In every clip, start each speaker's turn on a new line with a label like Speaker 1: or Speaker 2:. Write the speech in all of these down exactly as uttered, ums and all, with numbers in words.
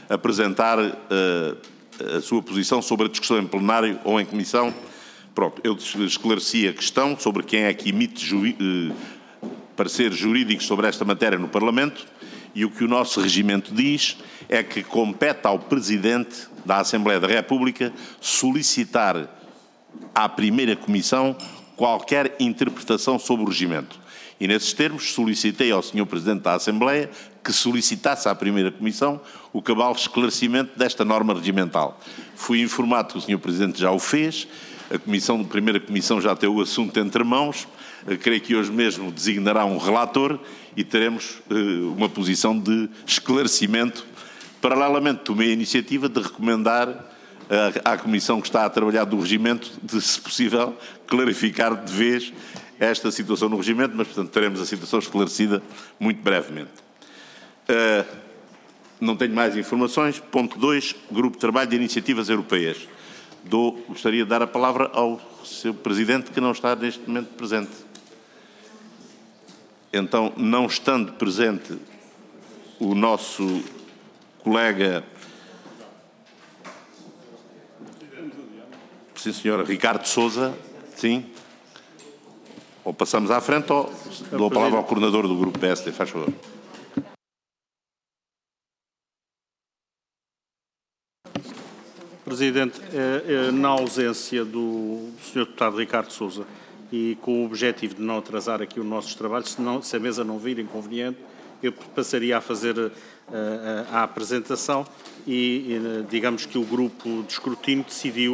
Speaker 1: apresentar uh, a sua posição sobre a discussão em plenário ou em comissão. Pronto, eu esclareci a questão sobre quem é que emite juri, uh, pareceres jurídicos sobre esta matéria no Parlamento, e o que o nosso regimento diz é que compete ao Presidente da Assembleia da República solicitar à primeira comissão qualquer interpretação sobre o regimento. E, nesses termos, solicitei ao senhor Presidente da Assembleia que solicitasse à primeira comissão o cabal esclarecimento desta norma regimental. Fui informado que o senhor Presidente já o fez, a, comissão, a primeira comissão já tem o assunto entre mãos, creio que hoje mesmo designará um relator e teremos uh, uma posição de esclarecimento. Paralelamente, tomei a iniciativa de recomendar uh, à comissão que está a trabalhar do regimento de, se possível, clarificar de vez esta situação no regimento, mas, portanto, teremos a situação esclarecida muito brevemente. Uh, não tenho mais informações. Ponto dois, Grupo de Trabalho de Iniciativas Europeias. Dou, gostaria de dar a palavra ao seu Presidente, que não está neste momento presente. Então, não estando presente o nosso colega, sim senhora, Ricardo Sousa, sim, ou passamos à frente ou dou a palavra ao coordenador do Grupo P S D, faz favor.
Speaker 2: Presidente, na ausência do senhor Deputado Ricardo Sousa e com o objetivo de não atrasar aqui os nossos trabalhos, se, não, se a mesa não vir inconveniente, eu passaria a fazer uh, a apresentação e, e digamos que o grupo de escrutínio decidiu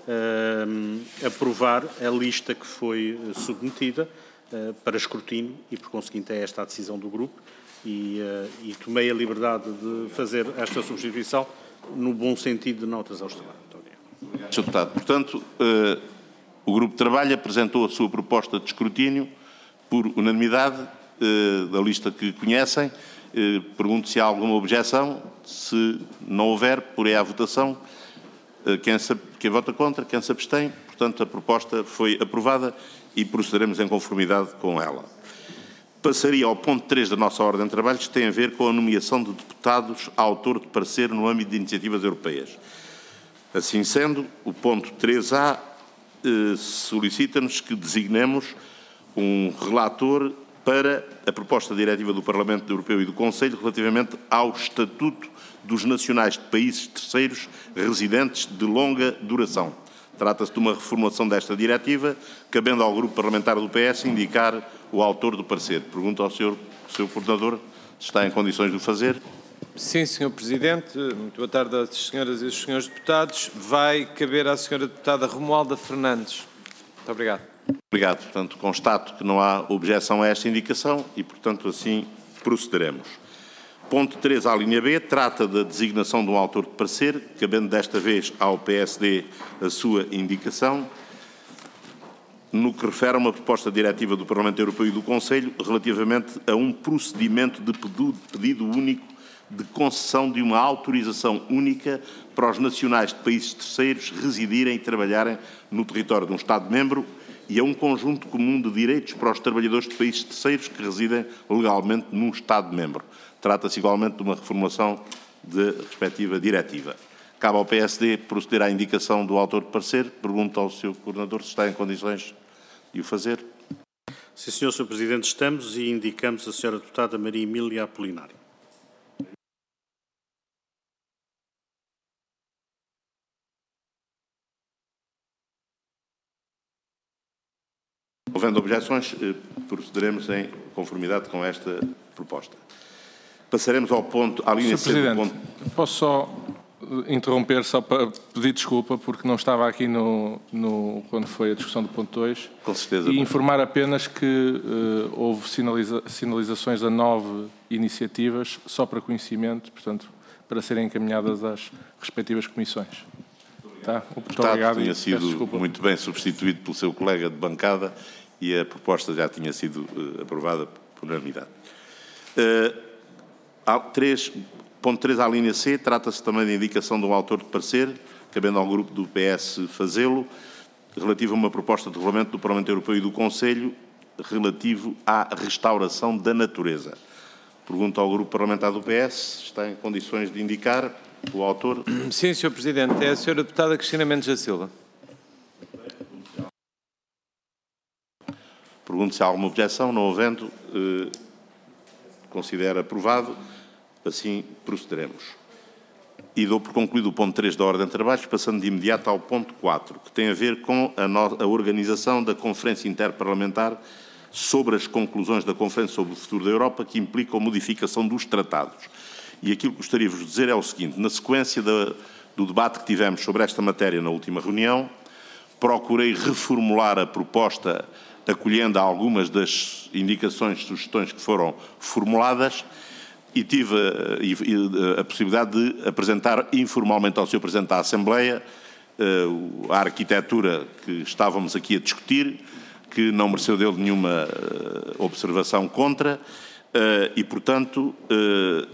Speaker 2: uh, aprovar a lista que foi submetida uh, para escrutínio e, por conseguinte, é esta a decisão do grupo e, uh, e tomei a liberdade de fazer esta substituição no bom sentido de não atrasar os trabalhos. Muito obrigado.
Speaker 1: senhor Deputado, portanto, uh, o Grupo de Trabalho apresentou a sua proposta de escrutínio por unanimidade uh, da lista que conhecem. Uh, pergunto se há alguma objeção. Se não houver, porei à votação. Uh, quem, se, quem vota contra, quem se abstém. Portanto, a proposta foi aprovada e procederemos em conformidade com ela. Passaria ao ponto três da nossa ordem de trabalhos, que tem a ver com a nomeação de deputados a autor de parecer no âmbito de iniciativas europeias. Assim sendo, o ponto três A eh, solicita-nos que designemos um relator para a proposta diretiva do Parlamento Europeu e do Conselho relativamente ao Estatuto dos Nacionais de Países Terceiros residentes de longa duração. Trata-se de uma reformulação desta diretiva, cabendo ao Grupo Parlamentar do P S indicar o autor do parecer. Pergunto ao senhor, senhor Coordenador se está em condições de o fazer.
Speaker 3: Sim, senhor Presidente. Muito boa tarde às senhoras e aos senhores deputados. Vai caber à senhora deputada Romualda Fernandes. Muito obrigado.
Speaker 1: Obrigado. Portanto, constato que não há objeção a esta indicação e, portanto, assim procederemos. Ponto três, a linha B, trata da designação de um autor de parecer, cabendo desta vez ao P S D a sua indicação, no que refere a uma proposta diretiva do Parlamento Europeu e do Conselho relativamente a um procedimento de pedido único de concessão de uma autorização única para os nacionais de países terceiros residirem e trabalharem no território de um Estado-membro e a um conjunto comum de direitos para os trabalhadores de países terceiros que residem legalmente num Estado-membro. Trata-se igualmente de uma reformulação de respectiva diretiva. Cabe ao P S D proceder à indicação do autor de parecer. Pergunto ao seu Coordenador se está em condições de o fazer.
Speaker 2: Sim, senhor senhor Presidente, estamos e indicamos a senhora Deputada Maria Emília Apolinário.
Speaker 1: Havendo objeções, procederemos em conformidade com esta proposta. Passaremos ao ponto, à linha
Speaker 4: senhor Presidente, ponto... posso só interromper só para pedir desculpa porque não estava aqui no, no, quando foi a discussão do ponto dois.
Speaker 1: Com certeza.
Speaker 4: E informar apenas que uh, houve sinaliza, sinalizações a nove iniciativas só para conhecimento, portanto, para serem encaminhadas às respectivas comissões. Tá?
Speaker 1: O deputado
Speaker 4: obrigado,
Speaker 1: tinha sido muito bem substituído pelo seu colega de bancada e a proposta já tinha sido uh, aprovada por unanimidade. Uh, três, ponto três, à linha C, trata-se também da indicação de um autor de parecer, cabendo ao grupo do P S fazê-lo, relativo a uma proposta de regulamento do Parlamento Europeu e do Conselho relativo à restauração da natureza. Pergunto ao grupo parlamentar do P S se está em condições de indicar. o autor.
Speaker 3: Sim, senhor Presidente. É a senhora deputada Cristina Mendes da Silva.
Speaker 1: Pergunto se há alguma objeção. Não havendo, eh, considero aprovado. Assim procederemos. E dou por concluído o ponto três da ordem de trabalhos, passando de imediato ao ponto quatro, que tem a ver com a, no a organização da Conferência Interparlamentar sobre as conclusões da Conferência sobre o Futuro da Europa, que implicam modificação dos tratados. E aquilo que gostaria de vos dizer é o seguinte: na sequência da, do debate que tivemos sobre esta matéria na última reunião, procurei reformular a proposta acolhendo a algumas das indicações, sugestões que foram formuladas, e tive a, a, a possibilidade de apresentar informalmente ao senhor Presidente da Assembleia uh, a arquitetura que estávamos aqui a discutir, que não mereceu dele nenhuma uh, observação contra, uh, e, portanto, uh,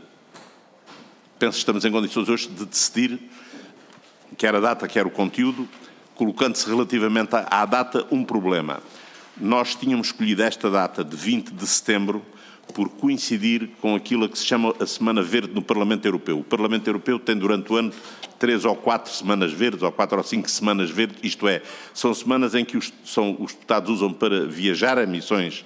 Speaker 1: penso que estamos em condições hoje de decidir quer a data, quer o conteúdo, colocando-se relativamente à, à data um problema. Nós tínhamos escolhido esta data de vinte de setembro por coincidir com aquilo que se chama a Semana Verde no Parlamento Europeu. O Parlamento Europeu tem durante o ano três ou quatro semanas verdes, ou quatro ou cinco semanas verdes, isto é, são semanas em que os, são, os deputados usam para viajar a missões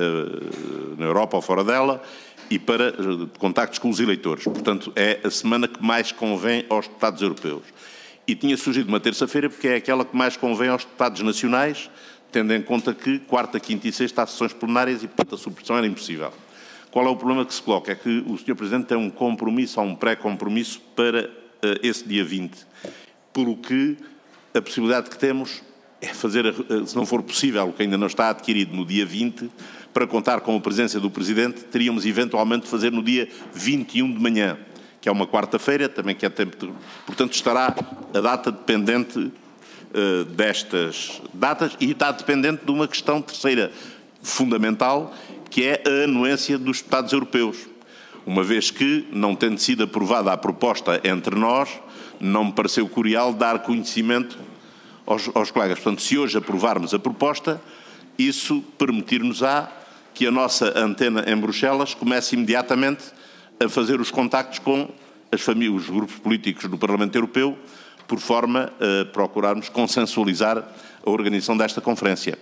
Speaker 1: uh, na Europa ou fora dela e para uh, contactos com os eleitores. Portanto, é a semana que mais convém aos deputados europeus. E tinha surgido uma terça-feira porque é aquela que mais convém aos deputados nacionais, tendo em conta que quarta, quinta e sexta há sessões plenárias e, portanto, a supressão era impossível. Qual é o problema que se coloca? É que o senhor Presidente tem um compromisso ou um pré-compromisso para uh, esse dia vinte, pelo que a possibilidade que temos é fazer, uh, se não for possível, o que ainda não está adquirido no dia vinte, para contar com a presença do Presidente, teríamos eventualmente de fazer no dia vinte e um de manhã, que é uma quarta-feira, também que é tempo de... Portanto, estará a data dependente uh, destas datas e está dependente de uma questão terceira fundamental, que é a anuência dos deputados europeus. Uma vez que, não tendo sido aprovada a proposta entre nós, não me pareceu curial dar conhecimento aos, aos colegas. Portanto, se hoje aprovarmos a proposta, isso permitir-nos-á que a nossa antena em Bruxelas comece imediatamente a fazer os contactos com as famílias, os grupos políticos do Parlamento Europeu, por forma a procurarmos consensualizar a organização desta conferência.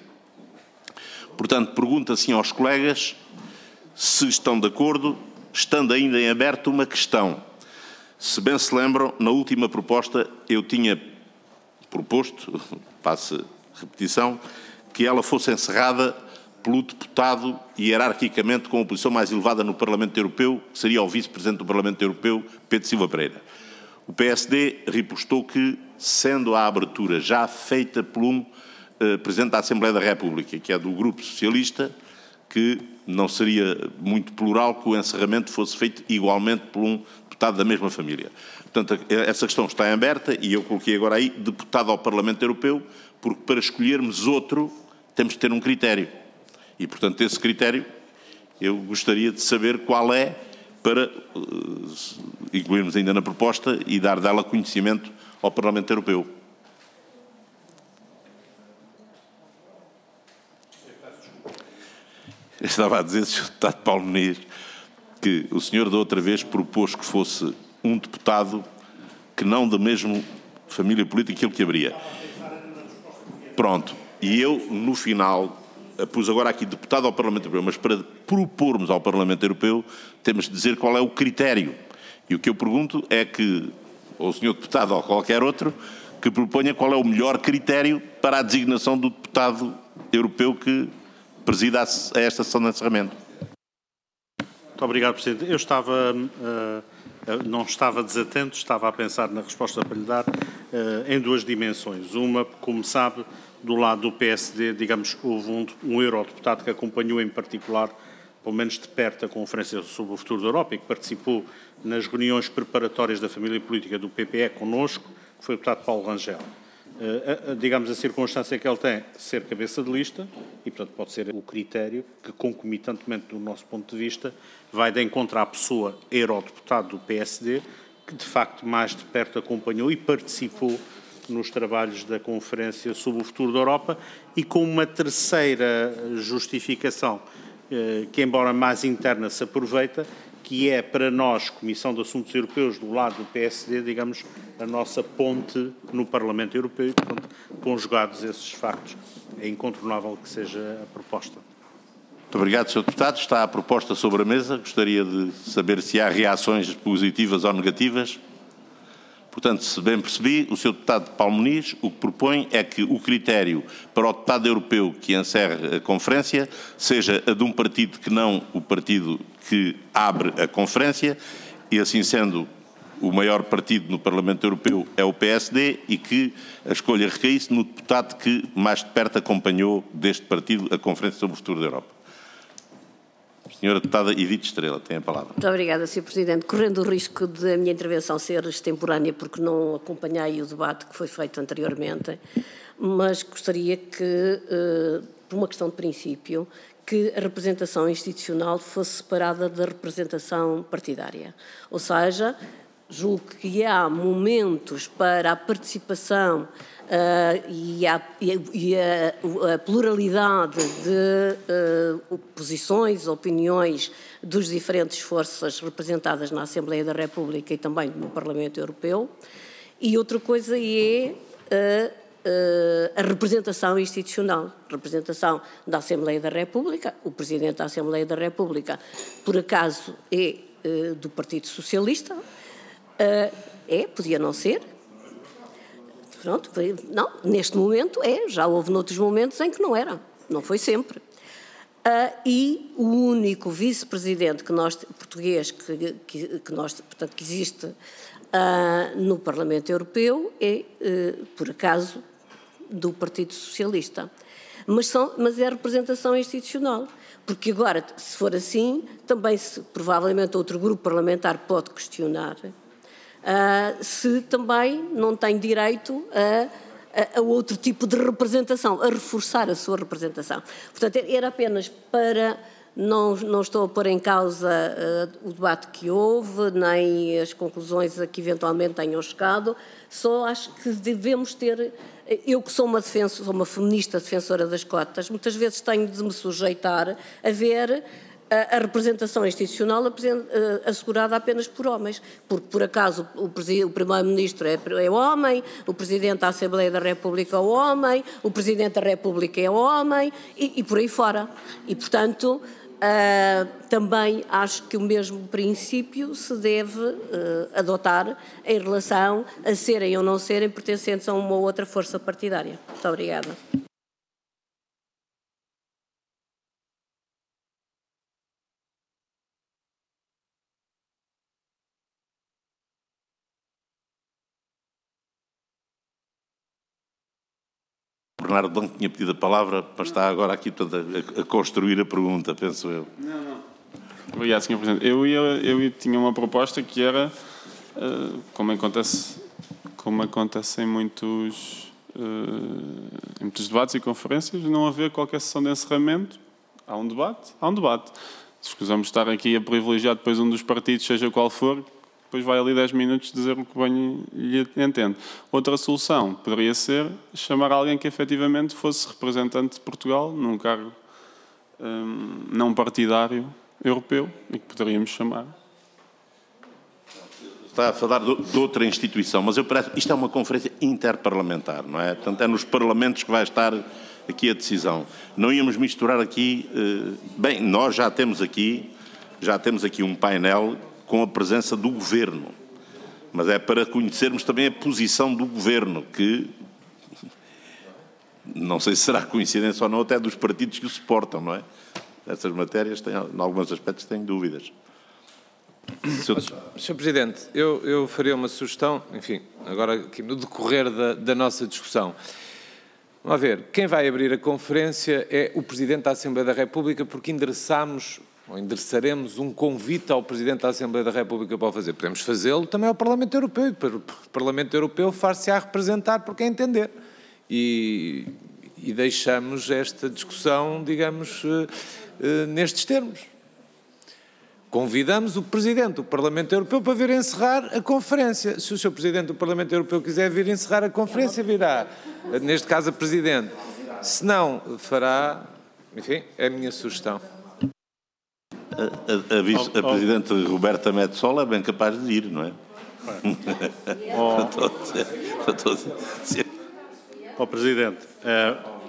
Speaker 1: Portanto, pergunto assim aos colegas se estão de acordo, estando ainda em aberto uma questão. Se bem se lembram, na última proposta eu tinha proposto, passe repetição, que ela fosse encerrada pelo deputado hierarquicamente com a posição mais elevada no Parlamento Europeu, que seria o vice-presidente do Parlamento Europeu, Pedro Silva Pereira. O P S D repostou que, sendo a abertura já feita por um Uh, Presidente da Assembleia da República, que é do Grupo Socialista, que não seria muito plural que o encerramento fosse feito igualmente por um deputado da mesma família. Portanto, essa questão está em aberta e eu coloquei agora aí deputado ao Parlamento Europeu, porque para escolhermos outro temos de ter um critério. E, portanto, esse critério eu gostaria de saber qual é para uh, incluirmos ainda na proposta e dar dela conhecimento ao Parlamento Europeu. Eu estava a dizer, senhor Deputado Paulo Muniz, que o senhor da outra vez propôs que fosse um deputado que não da mesma família política que ele que abria. Pronto. E eu, no final, pus agora aqui deputado ao Parlamento Europeu, mas para propormos ao Parlamento Europeu, temos de dizer qual é o critério. E o que eu pergunto é que, ou o senhor deputado ou qualquer outro, que proponha qual é o melhor critério para a designação do deputado europeu que presida a esta sessão de encerramento.
Speaker 2: Muito obrigado, Presidente. Eu estava, uh, não estava desatento, estava a pensar na resposta para lhe dar uh, em duas dimensões. Uma, como sabe, do lado do P S D, digamos, houve um, um eurodeputado que acompanhou em particular, pelo menos de perto, a Conferência sobre o Futuro da Europa e que participou nas reuniões preparatórias da família política do P P E connosco, que foi o deputado Paulo Rangel. Uh, digamos, a circunstância que ele tem ser cabeça de lista e, portanto, pode ser o critério que, concomitantemente do nosso ponto de vista, vai de encontro à pessoa eurodeputado do P S D, que, de facto, mais de perto acompanhou e participou nos trabalhos da Conferência sobre o Futuro da Europa e com uma terceira justificação, uh, que, embora mais interna, se aproveita, que é para nós, Comissão de Assuntos Europeus, do lado do P S D, digamos, a nossa ponte no Parlamento Europeu e, portanto, conjugados esses factos, é incontornável que seja a proposta.
Speaker 1: Muito obrigado, senhor Deputado. Está a proposta sobre a mesa. Gostaria de saber se há reações positivas ou negativas. Portanto, se bem percebi, o senhor Deputado Paulo Muniz o que propõe é que o critério para o deputado europeu que encerre a conferência seja a de um partido que não o partido que abre a conferência e, assim sendo, o maior partido no Parlamento Europeu é o P S D e que a escolha recaísse no deputado que mais de perto acompanhou deste partido a Conferência sobre o Futuro da Europa. Senhora Deputada Edith Estrela, tem a palavra.
Speaker 5: Muito obrigada, senhor Presidente. Correndo o risco de a minha intervenção ser extemporânea, porque não acompanhei o debate que foi feito anteriormente, mas gostaria que, por uma questão de princípio, que a representação institucional fosse separada da representação partidária. Ou seja, julgo que há momentos para a participação Uh, e, a, e a, a pluralidade de uh, posições, opiniões dos diferentes forças representadas na Assembleia da República e também no Parlamento Europeu. E outra coisa é uh, uh, a representação institucional, representação da Assembleia da República. O Presidente da Assembleia da República, por acaso, é uh, do Partido Socialista. Uh, é, podia não ser. Pronto, não, neste momento é, já houve noutros momentos em que não era, não foi sempre. Uh, e o único vice-presidente que nós, português que, que, que, nós, portanto, que existe uh, no Parlamento Europeu é, uh, por acaso, do Partido Socialista. Mas, são, mas é a representação institucional, porque agora, se for assim, também se, provavelmente outro grupo parlamentar pode questionar Uh, se também não tem direito a, a, a outro tipo de representação, a reforçar a sua representação. Portanto, era apenas para, não, não estou a pôr em causa uh, o debate que houve, nem as conclusões a que eventualmente tenham chegado, só acho que devemos ter, eu que sou uma, defensor, sou uma feminista defensora das cotas, muitas vezes tenho de me sujeitar a ver a representação institucional assegurada apenas por homens, porque por acaso o Primeiro-Ministro é homem, o Presidente da Assembleia da República é homem, o Presidente da República é homem e, e por aí fora. E, portanto, uh, também acho que o mesmo princípio se deve uh, adotar em relação a serem ou não serem pertencentes a uma ou outra força partidária. Muito obrigada.
Speaker 1: Bernardo Blanco tinha pedido a palavra, mas está agora aqui, portanto, a, a construir a pergunta, penso eu.
Speaker 6: Não, não. Obrigado, senhor Presidente. Eu, ia, eu tinha uma proposta que era, uh, como acontece, como acontece em muitos, uh, em muitos debates e conferências, não haver qualquer sessão de encerramento. Há um debate, há um debate. Escusamos estar aqui a privilegiar depois um dos partidos, seja qual for, depois vai ali dez minutos dizer o que bem lhe entende. Outra solução poderia ser chamar alguém que efetivamente fosse representante de Portugal num cargo um, não partidário europeu e que poderíamos chamar.
Speaker 1: Está a falar de outra instituição, mas eu parece, isto é uma conferência interparlamentar, não é? Portanto, é nos parlamentos que vai estar aqui a decisão. Não íamos misturar aqui... Bem, nós já temos aqui, já temos aqui um painel com a presença do Governo, mas é para conhecermos também a posição do Governo, que não sei se será coincidência ou não, até dos partidos que o suportam, não é? Essas matérias, têm, em alguns aspectos, tenho dúvidas.
Speaker 3: Senhor Senhor Presidente, eu, eu faria uma sugestão, enfim, agora aqui no decorrer da, da nossa discussão. Vamos ver, quem vai abrir a conferência é o Presidente da Assembleia da República, porque endereçamos... ou endereçaremos um convite ao Presidente da Assembleia da República para o fazer. Podemos fazê-lo também ao Parlamento Europeu. O Parlamento Europeu far-se-á representar por quem entender. E, e deixamos esta discussão, digamos, uh, uh, nestes termos. Convidamos o Presidente do Parlamento Europeu para vir encerrar a conferência. Se o senhor Presidente do Parlamento Europeu quiser vir encerrar a conferência, virá. Neste caso, a Presidente. Se não, fará... Enfim, é a minha sugestão.
Speaker 1: A, a, a, vice, a Presidente Roberta Metsola é bem capaz de ir, não é?
Speaker 2: Ó oh, Presidente, uh,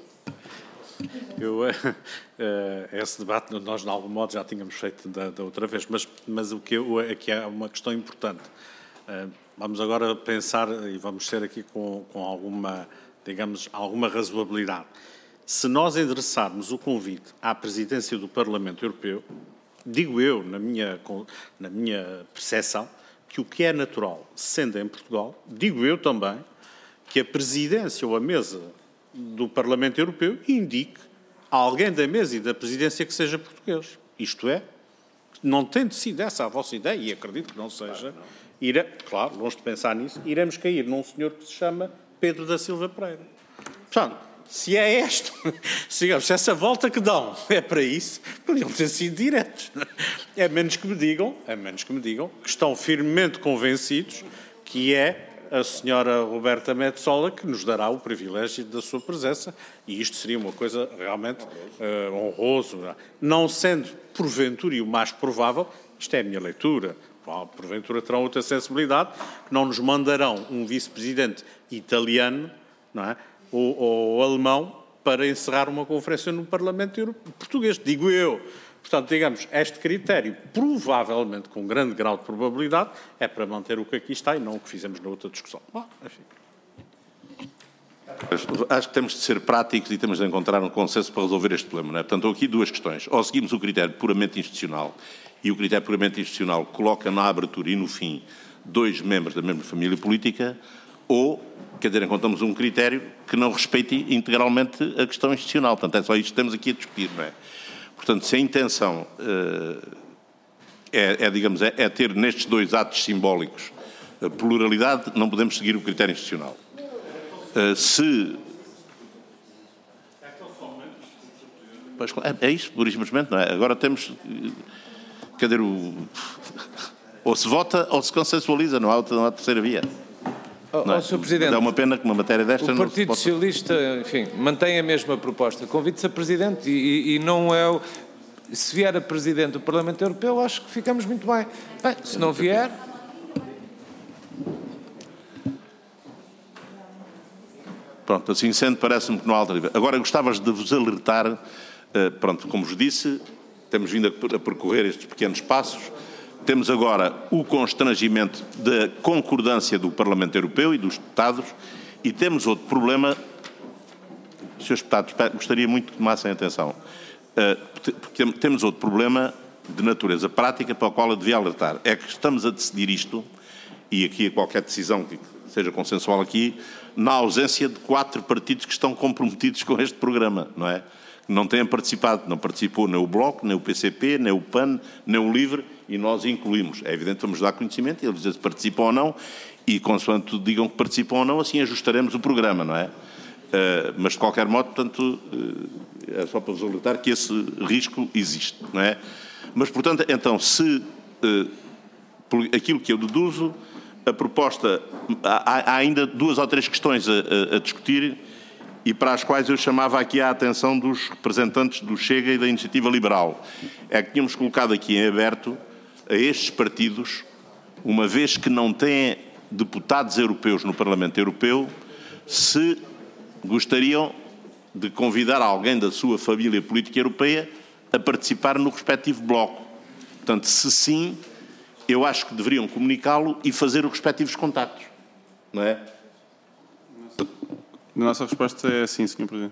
Speaker 2: eu, uh, esse debate nós, de algum modo, já tínhamos feito da, da outra vez, mas, mas o que eu, aqui é uma questão importante. Uh, vamos agora pensar, e vamos ser aqui com, com alguma, digamos, alguma razoabilidade. Se nós endereçarmos o convite à Presidência do Parlamento Europeu, digo eu, na minha, na minha percepção, que o que é natural, sendo em Portugal, digo eu também, que a Presidência ou a mesa do Parlamento Europeu indique a alguém da mesa e da Presidência que seja português. Isto é, não tendo sido essa a vossa ideia, e acredito que não seja, ire, claro, longe de pensar nisso, iremos cair num senhor que se chama Pedro da Silva Pereira. Portanto, se é isto, se essa volta que dão é para isso, podiam ter sido diretos. É menos que me digam, é menos que me digam, que estão firmemente convencidos que é a senhora Roberta Metsola que nos dará o privilégio da sua presença, e isto seria uma coisa realmente uh, honroso. Não sendo, porventura, e o mais provável, isto é a minha leitura, porventura terão outra sensibilidade, que não nos mandarão um vice-presidente italiano, não é? Ou, ou alemão, para encerrar uma conferência no Parlamento português, digo eu. Portanto, digamos, este critério, provavelmente, com grande grau de probabilidade, é para manter o que aqui está e não o que fizemos na outra discussão. Bom, enfim.
Speaker 1: Acho que temos de ser práticos e temos de encontrar um consenso para resolver este problema, não é? Portanto, aqui duas questões. Ou seguimos o critério puramente institucional, e o critério puramente institucional coloca na abertura e no fim dois membros da mesma família política, ou, quer dizer, encontramos um critério que não respeite integralmente a questão institucional. Portanto, é só isto que temos aqui a discutir, não é? Portanto, se a intenção uh, é, é, digamos, é, é ter nestes dois atos simbólicos a pluralidade, não podemos seguir o critério institucional. Uh, se... Pois, é, é isso, pura e simplesmente, não é? Agora temos... Quer dizer, o... ou se vota ou se consensualiza, não há, outra, não há terceira via.
Speaker 3: Oh, oh, senhor Presidente,
Speaker 1: é uma pena que uma matéria desta
Speaker 3: o
Speaker 1: não
Speaker 3: Partido
Speaker 1: se possa...
Speaker 3: Socialista, enfim, mantém a mesma proposta. Convide-se a Presidente e, e, e não é... O... Se vier a Presidente do Parlamento Europeu, acho que ficamos muito bem. Bem, se não vier...
Speaker 1: Pronto, assim sendo, parece-me que não há alternativa. Agora, gostavas de vos alertar, uh, pronto, como vos disse, temos vindo a, a percorrer estes pequenos passos. Temos agora o constrangimento da concordância do Parlamento Europeu e dos deputados, e temos outro problema, senhores deputados, gostaria muito que tomassem atenção, porque temos outro problema de natureza prática para o qual eu devia alertar. É que estamos a decidir isto, e aqui qualquer decisão que seja consensual aqui, na ausência de quatro partidos que estão comprometidos com este programa, não é? Não têm participado, não participou nem o Bloco, nem o P C P, nem o P A N, nem o LIVRE, e nós incluímos. É evidente que vamos dar conhecimento, e eles dizem se participam ou não, e consoante digam que participam ou não, assim ajustaremos o programa, não é? Uh, mas, de qualquer modo, portanto, uh, é só para vos alertar que esse risco existe, não é? Mas, portanto, então, se uh, por aquilo que eu deduzo, a proposta, há, há ainda duas ou três questões a, a, a discutir, e para as quais eu chamava aqui a atenção dos representantes do Chega e da Iniciativa Liberal. É que tínhamos colocado aqui em aberto a estes partidos, uma vez que não têm deputados europeus no Parlamento Europeu, se gostariam de convidar alguém da sua família política europeia a participar no respectivo bloco. Portanto, se sim, eu acho que deveriam comunicá-lo e fazer os respectivos contactos, não é?
Speaker 6: A nossa resposta é sim, senhor Presidente.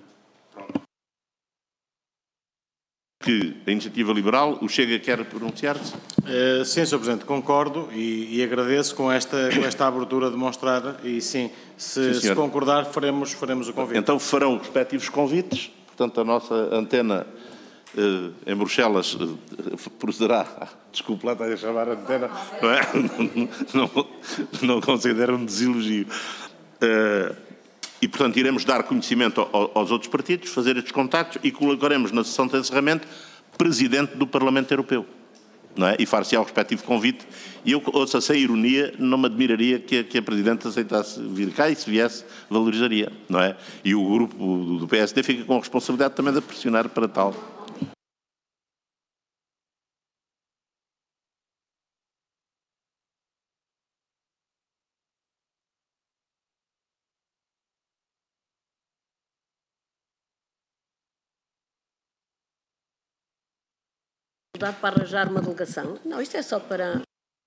Speaker 1: Que a Iniciativa Liberal, o Chega quer pronunciar-se?
Speaker 7: Uh, sim, senhor Presidente, concordo e, e agradeço com esta, com esta abertura de mostrar, e sim, se,
Speaker 1: sim,
Speaker 7: se concordar, faremos, faremos o convite.
Speaker 1: Então farão os respectivos convites, portanto a nossa antena uh, em Bruxelas uh, procederá, desculpe lá, está a chamar a antena, não é? Não, não, não considero um deselogio. Uh, E, portanto, iremos dar conhecimento aos outros partidos, fazer estes contactos e colocaremos na sessão de encerramento Presidente do Parlamento Europeu, não é? E far-se-á o respectivo convite. E eu, ouça, sem ironia, não me admiraria que a, que a Presidente aceitasse vir cá, e se viesse, valorizaria, não é? E o grupo do P S D fica com a responsabilidade também de pressionar para tal.
Speaker 5: Para arranjar uma delegação? Não, isto é só para...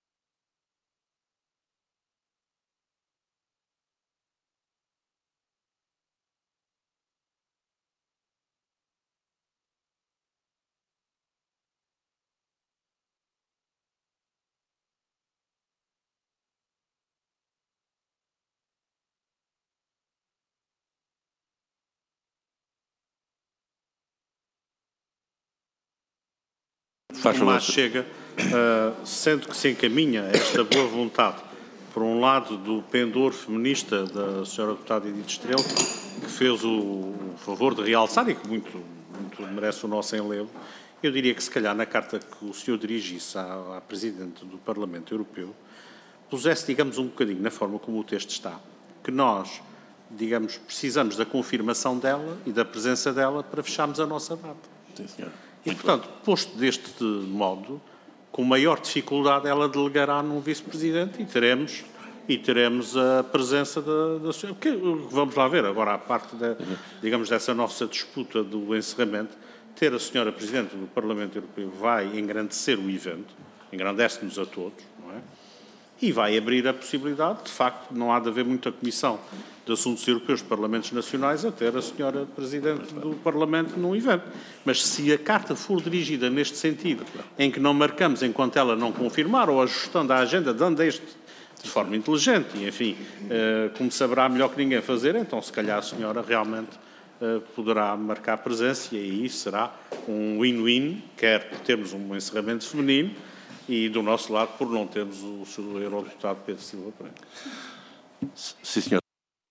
Speaker 1: Faz favor.
Speaker 2: Mas chega, uh, sendo que se encaminha esta boa vontade, por um lado, do pendor feminista da senhora deputada Edith Estrela, que fez o, o favor de realçar e que muito, muito merece o nosso enlevo, eu diria que se calhar na carta que o senhor dirigisse à, à Presidente do Parlamento Europeu, pusesse, digamos, um bocadinho na forma como o texto está, que nós, digamos, precisamos da confirmação dela e da presença dela para fecharmos a nossa data.
Speaker 1: Sim, senhor.
Speaker 2: E, portanto, posto deste modo, com maior dificuldade ela delegará num vice-presidente e teremos, e teremos a presença da, da senhora. Porque, vamos lá ver, agora a parte, da, digamos, dessa nossa disputa do encerramento, ter a senhora Presidente do Parlamento Europeu vai engrandecer o evento, engrandece-nos a todos, não é? E vai abrir a possibilidade, de facto, não há de haver muita comissão de assuntos europeus de parlamentos nacionais a ter a senhora Presidente do Parlamento num evento. Mas se a carta for dirigida neste sentido, em que não marcamos enquanto ela não confirmar, ou ajustando a agenda, dando este de forma inteligente, e enfim, eh, como saberá melhor que ninguém fazer, então se calhar a senhora realmente eh, poderá marcar presença e aí será um win-win, quer por termos um encerramento feminino, e do nosso lado, por não termos o senhor Eurodeputado Pedro Silva Pereira.
Speaker 1: Sim, senhor.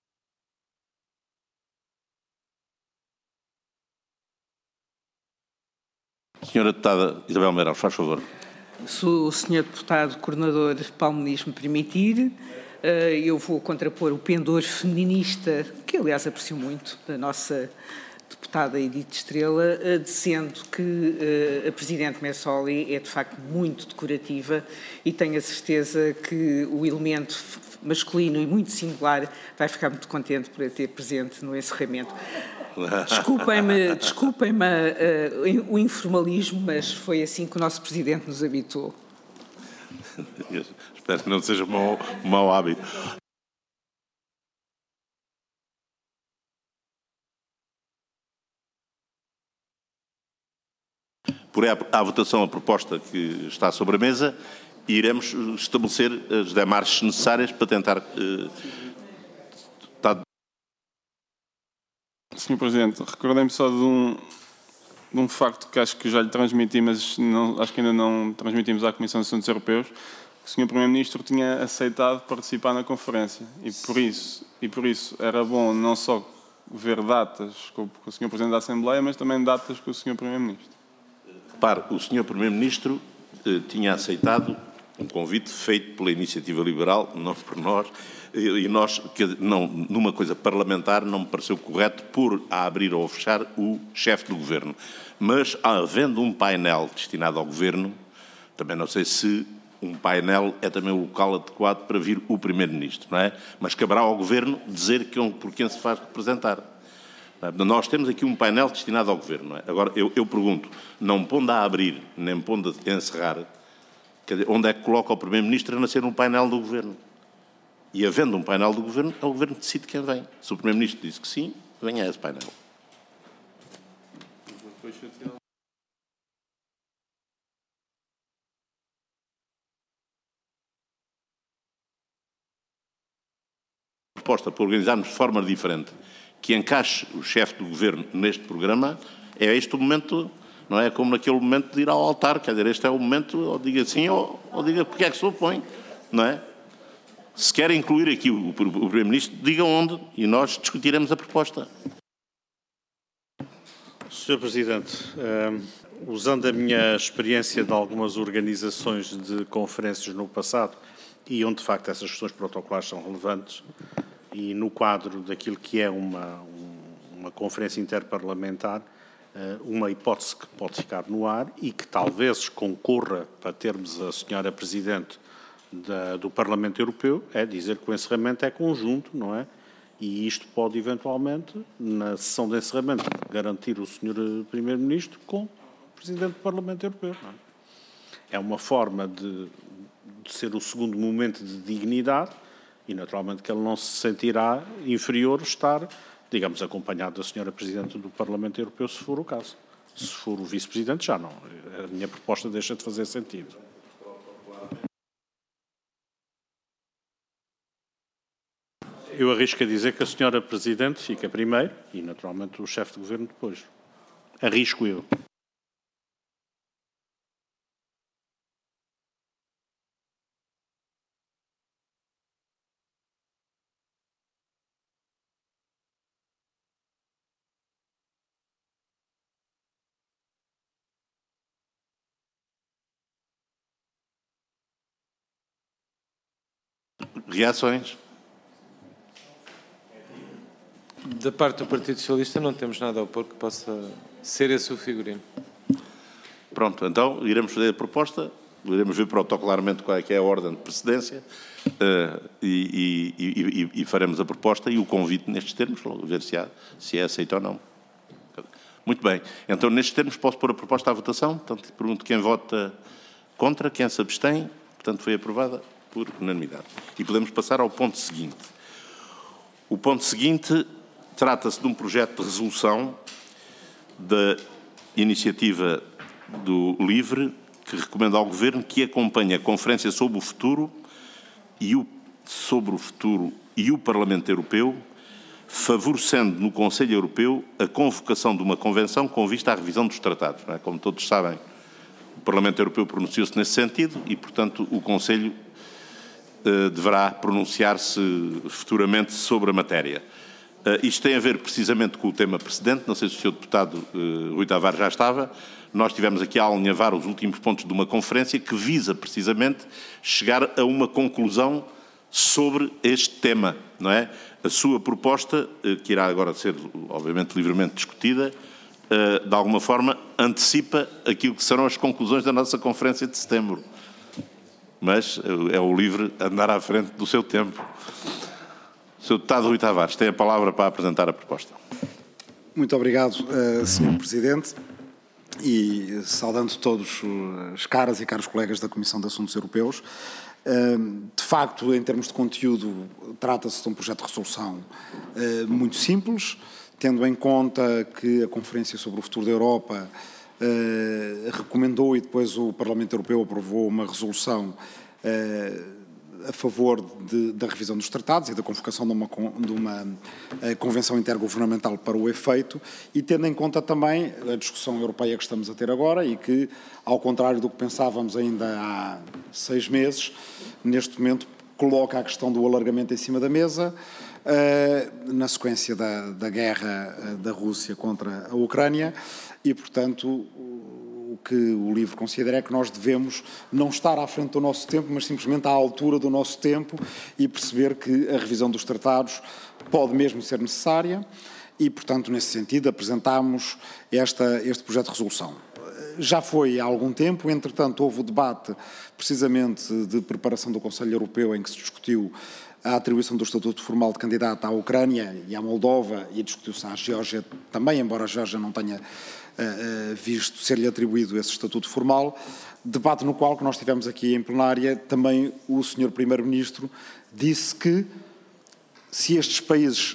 Speaker 1: Senhora Deputada Isabel Meirelles, faz favor.
Speaker 8: Se o senhor Deputado Coordenador Paulo Muniz me permitir, eu vou contrapor o pendor feminista, que aliás aprecio muito, da nossa deputada Edith Estrela, dizendo que a Presidente Messoli é de facto muito decorativa e tenho a certeza que o elemento masculino e muito singular vai ficar muito contente por a ter presente no encerramento. Desculpem-me desculpem-me uh, o informalismo, mas foi assim que o nosso Presidente nos habituou.
Speaker 1: Espero que não seja um mau, um mau hábito. Por aí à votação a proposta que está sobre a mesa e iremos estabelecer as demarches necessárias para tentar... Uh, tá...
Speaker 6: senhor Presidente, recordei-me só de um, de um facto que acho que já lhe transmiti, mas não, acho que ainda não transmitimos à Comissão de Assuntos Europeus, que o senhor Primeiro-Ministro tinha aceitado participar na conferência e por isso, e por isso era bom não só ver datas com, com o senhor Presidente da Assembleia, mas também datas com o senhor Primeiro-Ministro.
Speaker 1: Repare, o senhor Primeiro-Ministro eh, tinha aceitado um convite feito pela Iniciativa Liberal, não por nós, e nós, que não, numa coisa parlamentar, não me pareceu correto por a abrir ou fechar o chefe do Governo. Mas, havendo um painel destinado ao Governo, também não sei se um painel é também o local adequado para vir o Primeiro-Ministro, não é? Mas caberá ao Governo dizer que, por quem se faz representar. Nós temos aqui um painel destinado ao Governo, não é? Agora, eu, eu pergunto, não pondo a abrir, nem pondo a encerrar, quer dizer, onde é que coloca o Primeiro-Ministro a nascer um painel do Governo? E havendo um painel do Governo, é o Governo que decide quem vem. Se o Primeiro-Ministro diz que sim, venha a esse painel. Proposta para organizarmos de forma diferente, que encaixe o chefe do Governo neste programa, é este o momento, não é como naquele momento de ir ao altar, quer dizer, este é o momento, ou diga sim, ou, ou diga porque é que se opõe, não é? Se quer incluir aqui o, o, o Primeiro-Ministro, diga onde e nós discutiremos a proposta.
Speaker 2: senhor Presidente, uh, usando a minha experiência de algumas organizações de conferências no passado e onde, de facto, essas questões protocolares são relevantes e no quadro daquilo que é uma, uma conferência interparlamentar, uh, uma hipótese que pode ficar no ar e que talvez concorra para termos a senhora Presidente Da, do Parlamento Europeu, é dizer que o encerramento é conjunto, não é? E isto pode, eventualmente, na sessão de encerramento, garantir o senhor Primeiro-Ministro com o Presidente do Parlamento Europeu, não é? É uma forma de, de ser o segundo momento de dignidade e, naturalmente, que ele não se sentirá inferior estar, digamos, acompanhado da senhora Presidente do Parlamento Europeu, se for o caso. Se for o Vice-Presidente, já não. A minha proposta deixa de fazer sentido. Eu arrisco a dizer que a senhora Presidente fica primeiro e, naturalmente, o chefe de governo depois. Arrisco eu.
Speaker 1: Reações?
Speaker 3: Da parte do Partido Socialista não temos nada a opor que possa ser esse o figurino.
Speaker 1: Pronto, então iremos fazer a proposta, iremos ver protocolarmente qual é que é a ordem de precedência uh, e, e, e, e faremos a proposta e o convite nestes termos, ver se, há, se é aceito ou não. Muito bem, então nestes termos posso pôr a proposta à votação, portanto pergunto quem vota contra, quem se abstém, portanto foi aprovada por unanimidade. E podemos passar ao ponto seguinte. O ponto seguinte trata-se de um projeto de resolução da iniciativa do LIVRE, que recomenda ao Governo que acompanhe a Conferência sobre o Futuro e o, sobre o Futuro e o Parlamento Europeu, favorecendo no Conselho Europeu a convocação de uma convenção com vista à revisão dos tratados. Não é? Como todos sabem, o Parlamento Europeu pronunciou-se nesse sentido e, portanto, o Conselho eh, deverá pronunciar-se futuramente sobre a matéria. Uh, isto tem a ver precisamente com o tema precedente, não sei se o senhor Deputado uh, Rui Tavares já estava, nós tivemos aqui a alinhavar os últimos pontos de uma conferência que visa precisamente chegar a uma conclusão sobre este tema, não é? A sua proposta, uh, que irá agora ser, obviamente, livremente discutida, uh, de alguma forma antecipa aquilo que serão as conclusões da nossa conferência de setembro. Mas uh, é o LIVRE andar à frente do seu tempo. senhor Deputado Rui Tavares, tem a palavra para apresentar a proposta.
Speaker 9: Muito obrigado, uh, senhor Presidente, e saudando todos os caras e caros colegas da Comissão de Assuntos Europeus. Uh, de facto, em termos de conteúdo, trata-se de um projeto de resolução uh, muito simples, tendo em conta que a Conferência sobre o Futuro da Europa uh, recomendou e depois o Parlamento Europeu aprovou uma resolução uh, a favor de, da revisão dos tratados e da convocação de uma, de uma uh, convenção intergovernamental para o efeito e tendo em conta também a discussão europeia que estamos a ter agora e que, ao contrário do que pensávamos ainda há seis meses, neste momento coloca a questão do alargamento em cima da mesa, uh, na sequência da, da guerra uh, da Rússia contra a Ucrânia e, portanto, o que o LIVRE considera é que nós devemos não estar à frente do nosso tempo, mas simplesmente à altura do nosso tempo e perceber que a revisão dos tratados pode mesmo ser necessária e, portanto, nesse sentido, apresentámos esta, este projeto de resolução. Já foi há algum tempo, entretanto, houve o debate precisamente de preparação do Conselho Europeu em que se discutiu a atribuição do estatuto formal de candidato à Ucrânia e à Moldova e discutiu-se à Geórgia também, embora a Geórgia não tenha Uh, visto ser-lhe atribuído esse estatuto formal, debate no qual que nós tivemos aqui em plenária, também o senhor Primeiro-Ministro disse que se estes países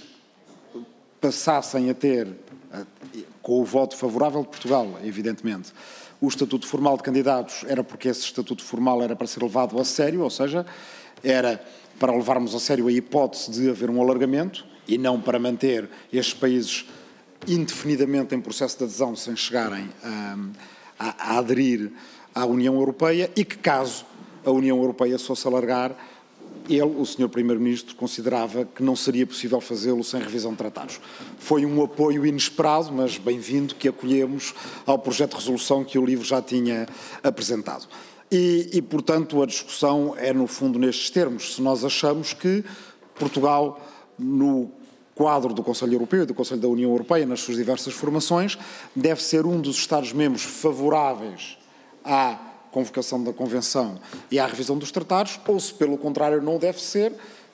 Speaker 9: passassem a ter, uh, com o voto favorável de Portugal, evidentemente, o estatuto formal de candidatos, era porque esse estatuto formal era para ser levado a sério, ou seja, era para levarmos a sério a hipótese de haver um alargamento e não para manter estes países indefinidamente em processo de adesão sem chegarem a, a, a aderir à União Europeia e que, caso a União Europeia se fosse alargar, ele, o senhor Primeiro-Ministro, considerava que não seria possível fazê-lo sem revisão de tratados. Foi um apoio inesperado, mas bem-vindo, que acolhemos ao projeto de resolução que o LIVRE já tinha apresentado. E, e, portanto, a discussão é, no fundo, nestes termos. Se nós achamos que Portugal, no quadro do Conselho Europeu e do Conselho da União Europeia, nas suas diversas formações, deve ser um dos Estados-membros favoráveis à convocação da Convenção e à revisão dos tratados, ou se, pelo contrário, não deve ser,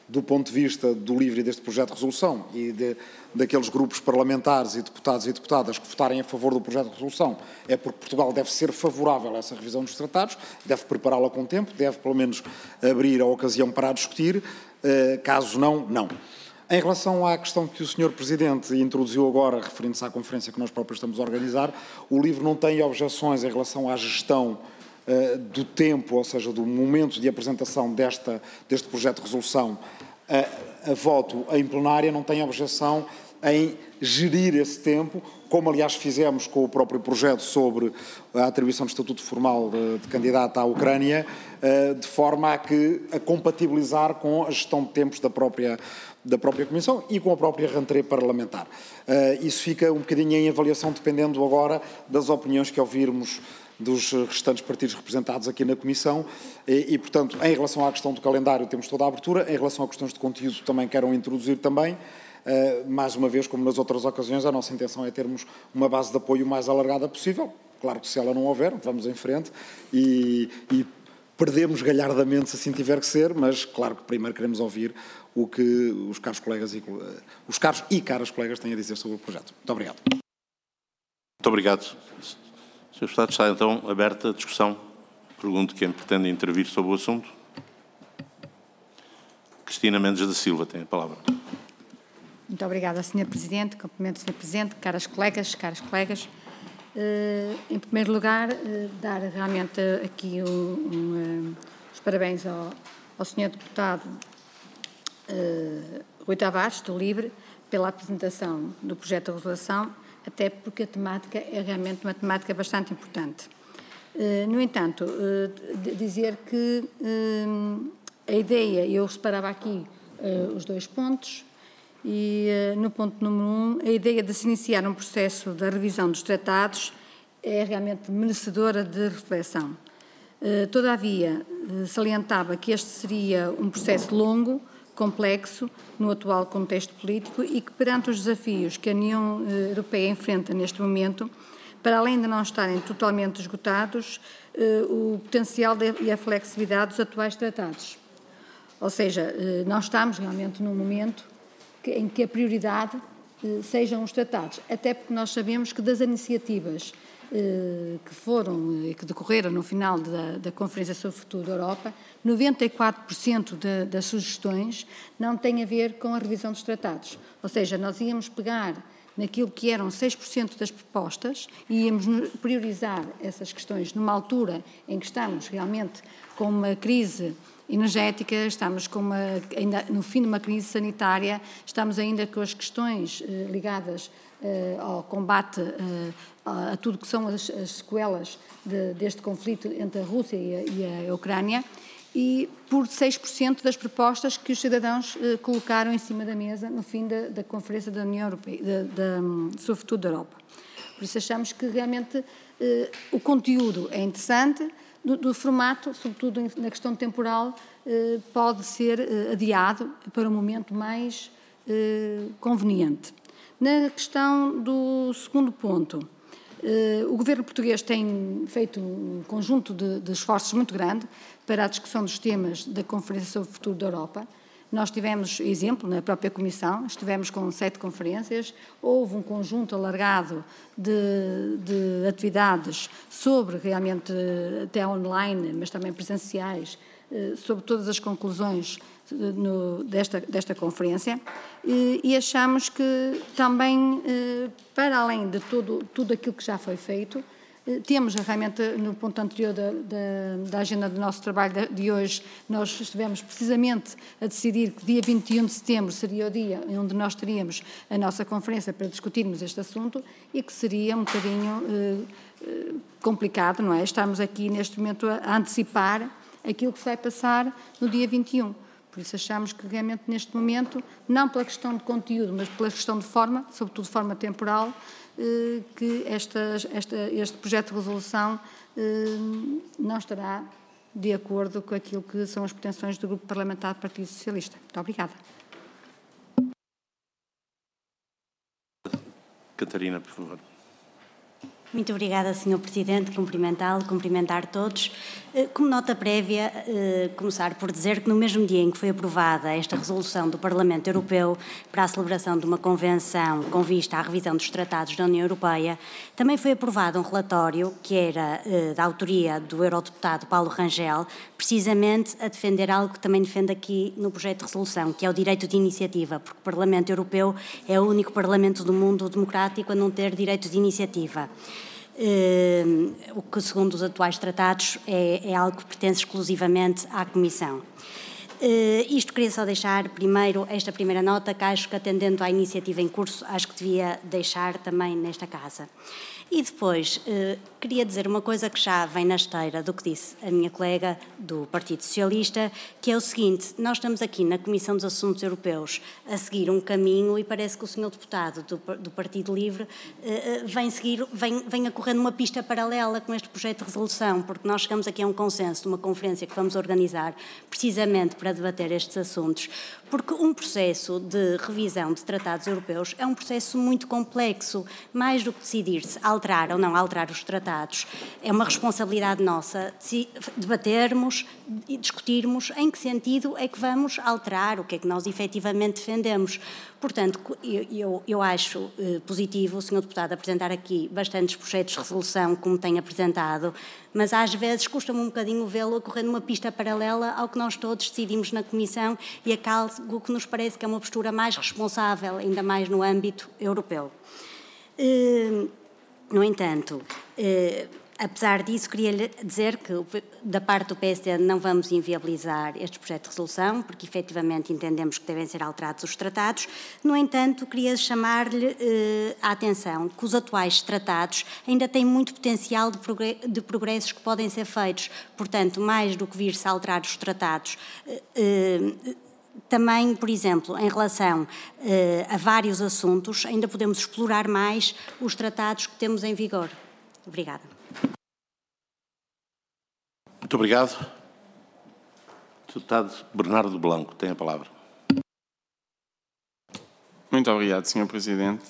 Speaker 9: do ponto de vista do LIVRE e deste projeto de resolução e de, daqueles grupos parlamentares e deputados e deputadas que votarem a favor do projeto de resolução, é porque Portugal deve ser favorável a essa revisão dos tratados, deve prepará-la com tempo, deve pelo menos abrir a ocasião para a discutir, caso não, não. Em relação à questão que o senhor Presidente introduziu agora, referindo-se à conferência que nós próprios estamos a organizar, o LIVRE não tem objeções em relação à gestão uh, do tempo, ou seja, do momento de apresentação desta, deste projeto de resolução a, a voto em plenária, não tem objeção em gerir esse tempo, como aliás fizemos com o próprio projeto sobre a atribuição do estatuto formal de, de candidato à Ucrânia, uh, de forma a, que, a compatibilizar com a gestão de tempos da própria da própria Comissão e com a própria rentrée parlamentar. Uh, isso fica um bocadinho em avaliação, dependendo agora das opiniões que ouvirmos dos restantes partidos representados aqui na Comissão e, e, portanto, em relação à questão do calendário temos toda a abertura, em relação a questões de conteúdo também queiram introduzir também. Uh, mais uma vez, como nas outras ocasiões, a nossa intenção é termos uma base de apoio mais alargada possível. Claro que se ela não houver, vamos em frente e, e perdemos galhardamente se assim tiver que ser, mas claro que primeiro queremos ouvir o que os caros colegas e, os caros e caras colegas têm a dizer sobre o projeto. Muito obrigado.
Speaker 1: Muito obrigado. senhor Deputado, está então aberta a discussão. Pergunto quem pretende intervir sobre o assunto. Cristina Mendes da Silva tem a palavra.
Speaker 10: Muito obrigada, senhor Presidente. Cumprimento, senhor Presidente, caras colegas, caros colegas. Uh, em primeiro lugar, uh, dar realmente aqui um, um, uh, os parabéns ao, ao senhor Deputado uh, Rui Tavares, do LIVRE, pela apresentação do projeto de resolução, até porque a temática é realmente uma temática bastante importante. Uh, no entanto, uh, dizer que uh, a ideia, eu separava aqui uh, os dois pontos, e uh, no ponto número um, a ideia de se iniciar um processo da revisão dos tratados é realmente merecedora de reflexão. Uh, todavia, uh, salientava que este seria um processo longo, complexo, no atual contexto político e que, perante os desafios que a União uh, Europeia enfrenta neste momento, para além de não estarem totalmente esgotados, uh, o potencial de, e a flexibilidade dos atuais tratados. Ou seja, uh, nós estamos realmente num momento que, em que a prioridade uh, sejam os tratados, até porque nós sabemos que das iniciativas uh, que foram e uh, que decorreram no final da, da Conferência sobre o Futuro da Europa, noventa e quatro por cento de, das sugestões não têm a ver com a revisão dos tratados. Ou seja, nós íamos pegar naquilo que eram seis por cento das propostas e íamos priorizar essas questões numa altura em que estamos realmente com uma crise energética, estamos com uma, ainda no fim de uma crise sanitária, estamos ainda com as questões eh, ligadas eh, ao combate eh, a, a tudo que são as, as sequelas de, deste conflito entre a Rússia e a, e a Ucrânia, e por seis por cento das propostas que os cidadãos eh, colocaram em cima da mesa no fim da, da Conferência da União Europeia, da, da, sobre o futuro da Europa. Por isso achamos que realmente eh, o conteúdo é interessante, do, do formato, sobretudo na questão temporal, eh, pode ser eh, adiado para um momento mais eh, conveniente. Na questão do segundo ponto, eh, o Governo português tem feito um conjunto de, de esforços muito grande para a discussão dos temas da Conferência sobre o Futuro da Europa. Nós tivemos exemplo na própria Comissão, estivemos com sete conferências, houve um conjunto alargado de, de atividades sobre, realmente, até online, mas também presenciais, sobre todas as conclusões no, desta, desta conferência, e, e achamos que também, para além de tudo, tudo aquilo que já foi feito, temos realmente, no ponto anterior da, da, da agenda do nosso trabalho de hoje, nós estivemos precisamente a decidir que dia vinte e um de setembro seria o dia onde nós teríamos a nossa conferência para discutirmos este assunto e que seria um bocadinho eh, eh, complicado, não é? Estarmos aqui neste momento a, a antecipar aquilo que se vai passar no dia vinte e um. Por isso achamos que realmente neste momento, não pela questão de conteúdo, mas pela questão de forma, sobretudo de forma temporal, que esta, esta, este projeto de resolução não estará de acordo com aquilo que são as pretensões do Grupo Parlamentar do Partido Socialista. Muito obrigada.
Speaker 1: Catarina, por favor.
Speaker 11: Muito obrigada, senhor Presidente. Cumprimentá-lo, cumprimentar todos. Como nota prévia, começar por dizer que no mesmo dia em que foi aprovada esta resolução do Parlamento Europeu para a celebração de uma convenção com vista à revisão dos tratados da União Europeia, também foi aprovado um relatório que era da autoria do eurodeputado Paulo Rangel, precisamente a defender algo que também defende aqui no projeto de resolução, que é o direito de iniciativa, porque o Parlamento Europeu é o único Parlamento do mundo democrático a não ter direito de iniciativa. Uh, o que, segundo os atuais tratados, é, é algo que pertence exclusivamente à Comissão. Uh, isto queria só deixar, primeiro, esta primeira nota, que acho que, atendendo à iniciativa em curso, acho que devia deixar também nesta Casa. E depois, eh, queria dizer uma coisa que já vem na esteira do que disse a minha colega do Partido Socialista, que é o seguinte: nós estamos aqui na Comissão dos Assuntos Europeus a seguir um caminho e parece que o senhor deputado do, do Partido Livre eh, vem, seguir, vem, vem a correr numa pista paralela com este projeto de resolução, porque nós chegamos aqui a um consenso de uma conferência que vamos organizar precisamente para debater estes assuntos, porque um processo de revisão de tratados europeus é um processo muito complexo, mais do que decidir-se alterar ou não alterar os tratados. É uma responsabilidade nossa de debatermos e discutirmos em que sentido é que vamos alterar, o que é que nós efetivamente defendemos. Portanto, eu, eu, eu acho eh, positivo o senhor deputado apresentar aqui bastantes projetos de resolução, como tem apresentado, mas às vezes custa-me um bocadinho vê-lo a correr numa pista paralela ao que nós todos decidimos na Comissão e a algo que nos parece que é uma postura mais responsável, ainda mais no âmbito europeu. Eh, No entanto, eh, apesar disso, queria-lhe dizer que, da parte do P S D, não vamos inviabilizar este projeto de resolução, porque efetivamente entendemos que devem ser alterados os tratados. No entanto, queria chamar-lhe eh, a atenção que os atuais tratados ainda têm muito potencial de, progre de progressos que podem ser feitos. Portanto, mais do que vir-se a alterar os tratados, eh, eh, também, por exemplo, em relação eh, a vários assuntos, ainda podemos explorar mais os tratados que temos em vigor. Obrigada.
Speaker 1: Muito obrigado. Deputado Bernardo Blanco, tem a palavra.
Speaker 6: Muito obrigado, senhor Presidente.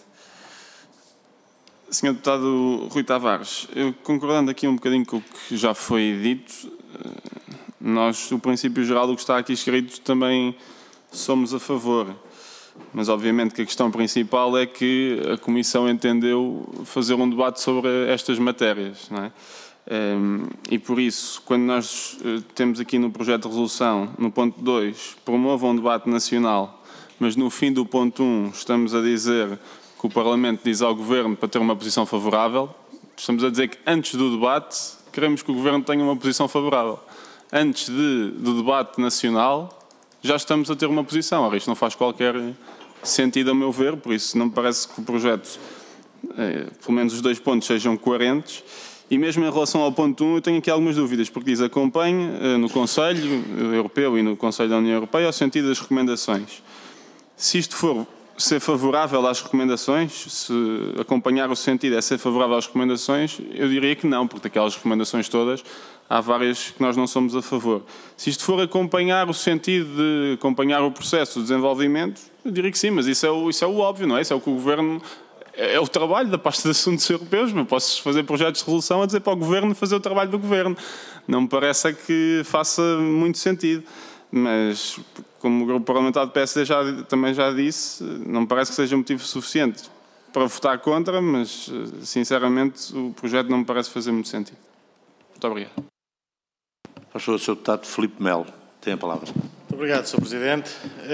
Speaker 6: senhor Deputado Rui Tavares, eu, concordando aqui um bocadinho com o que já foi dito, nós, o princípio geral do que está aqui escrito, também somos a favor. Mas, obviamente, que a questão principal é que a Comissão entendeu fazer um debate sobre estas matérias, não é? E, por isso, quando nós temos aqui no projeto de resolução, no ponto dois, promova um debate nacional, mas no fim do ponto um estamos a dizer que o Parlamento diz ao Governo para ter uma posição favorável, estamos a dizer que antes do debate queremos que o Governo tenha uma posição favorável. Antes de, do debate nacional, já estamos a ter uma posição. Ora, isto não faz qualquer sentido, a meu ver, por isso não me parece que o projeto, eh, pelo menos os dois pontos, sejam coerentes. E mesmo em relação ao ponto um, eu tenho aqui algumas dúvidas, porque diz acompanhe eh, no Conselho Europeu e no Conselho da União Europeia ao sentido das recomendações. Se isto for ser favorável às recomendações, se acompanhar o sentido é ser favorável às recomendações, eu diria que não, porque daquelas recomendações todas há várias que nós não somos a favor. Se isto for acompanhar o sentido de acompanhar o processo de desenvolvimento, eu diria que sim, mas isso é o, isso é o óbvio, não é? Isso é o que o Governo... É o trabalho da pasta de assuntos europeus, mas posso fazer projetos de resolução a dizer para o Governo fazer o trabalho do Governo. Não me parece que faça muito sentido. Mas, como o grupo parlamentar do P S D já, também já disse, não me parece que seja motivo suficiente para votar contra, mas, sinceramente, o projeto não me parece fazer muito sentido. Muito obrigado.
Speaker 1: Faz favor, senhor Deputado Filipe Melo, tem a palavra.
Speaker 7: Muito obrigado, senhor Presidente.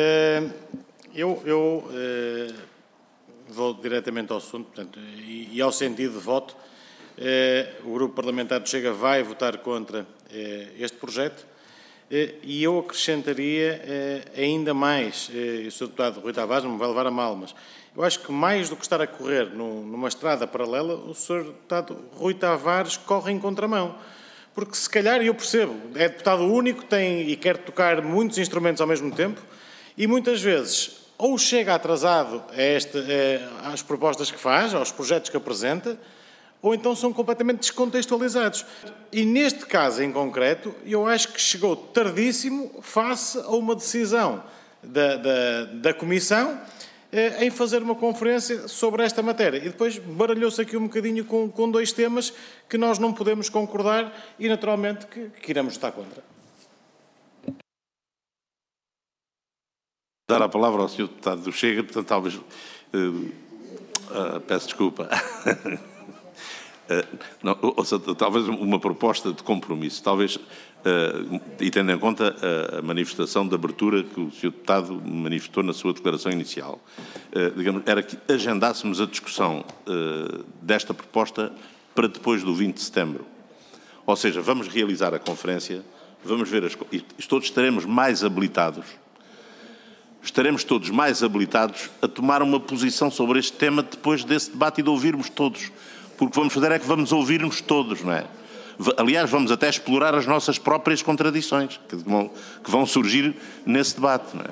Speaker 7: Eu... eu Vou diretamente ao assunto, portanto, e, e ao sentido de voto, eh, o Grupo Parlamentar do Chega vai votar contra eh, este projeto eh, e eu acrescentaria eh, ainda mais, eh, o senhor Deputado Rui Tavares não me vai levar a mal, mas eu acho que mais do que estar a correr no, numa estrada paralela, o senhor Deputado Rui Tavares corre em contramão. Porque se calhar, e eu percebo, é deputado único tem, e quer tocar muitos instrumentos ao mesmo tempo e muitas vezes... ou chega atrasado a este, a, às propostas que faz, aos projetos que apresenta, ou então são completamente descontextualizados. E neste caso em concreto, eu acho que chegou tardíssimo face a uma decisão da, da, da Comissão em fazer uma conferência sobre esta matéria. E depois baralhou-se aqui um bocadinho com, com dois temas que nós não podemos concordar e, naturalmente, que, que iremos estar contra.
Speaker 1: Dar a palavra ao senhor Deputado do Chega, portanto, talvez... Uh, uh, peço desculpa. uh, não, ou seja, talvez uma proposta de compromisso. Talvez, uh, e tendo em conta a manifestação de abertura que o senhor Deputado manifestou na sua declaração inicial, uh, digamos, era que agendássemos a discussão uh, desta proposta para depois do vinte de setembro. Ou seja, vamos realizar a conferência, vamos ver as coisas, e todos estaremos mais habilitados estaremos todos mais habilitados a tomar uma posição sobre este tema depois desse debate e de ouvirmos todos. Porque o que vamos fazer é que vamos ouvir-nos todos, não é? Aliás, vamos até explorar as nossas próprias contradições que vão, que vão surgir nesse debate, não é?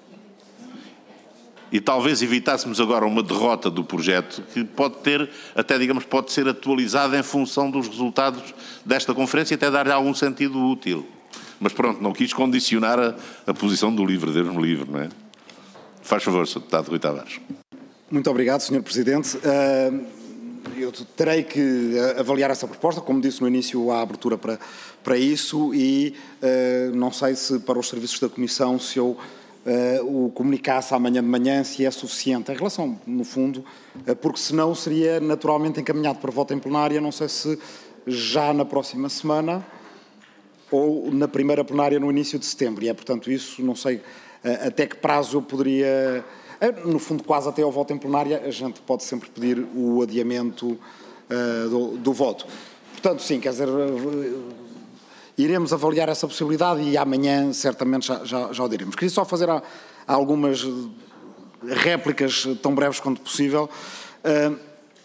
Speaker 1: E talvez evitássemos agora uma derrota do projeto que pode ter, até digamos, pode ser atualizada em função dos resultados desta conferência e até dar-lhe algum sentido útil. Mas pronto, não quis condicionar a, a posição do LIVRE, Deus me livre, não é? Faz favor, senhor Deputado Rui Tavares.
Speaker 9: Muito obrigado, senhor Presidente. Eu terei que avaliar essa proposta, como disse no início, há abertura para, para isso e não sei se para os serviços da Comissão, se eu o comunicasse amanhã de manhã, se é suficiente em relação, no fundo, porque senão seria naturalmente encaminhado para voto em plenária, não sei se já na próxima semana ou na primeira plenária no início de setembro. E é, portanto, isso, não sei até que prazo eu poderia... No fundo, quase até ao voto em plenária, a gente pode sempre pedir o adiamento uh, do, do voto. Portanto, sim, quer dizer, uh, iremos avaliar essa possibilidade e amanhã certamente já, já, já o diremos. Queria só fazer a, a algumas réplicas tão breves quanto possível. Uh,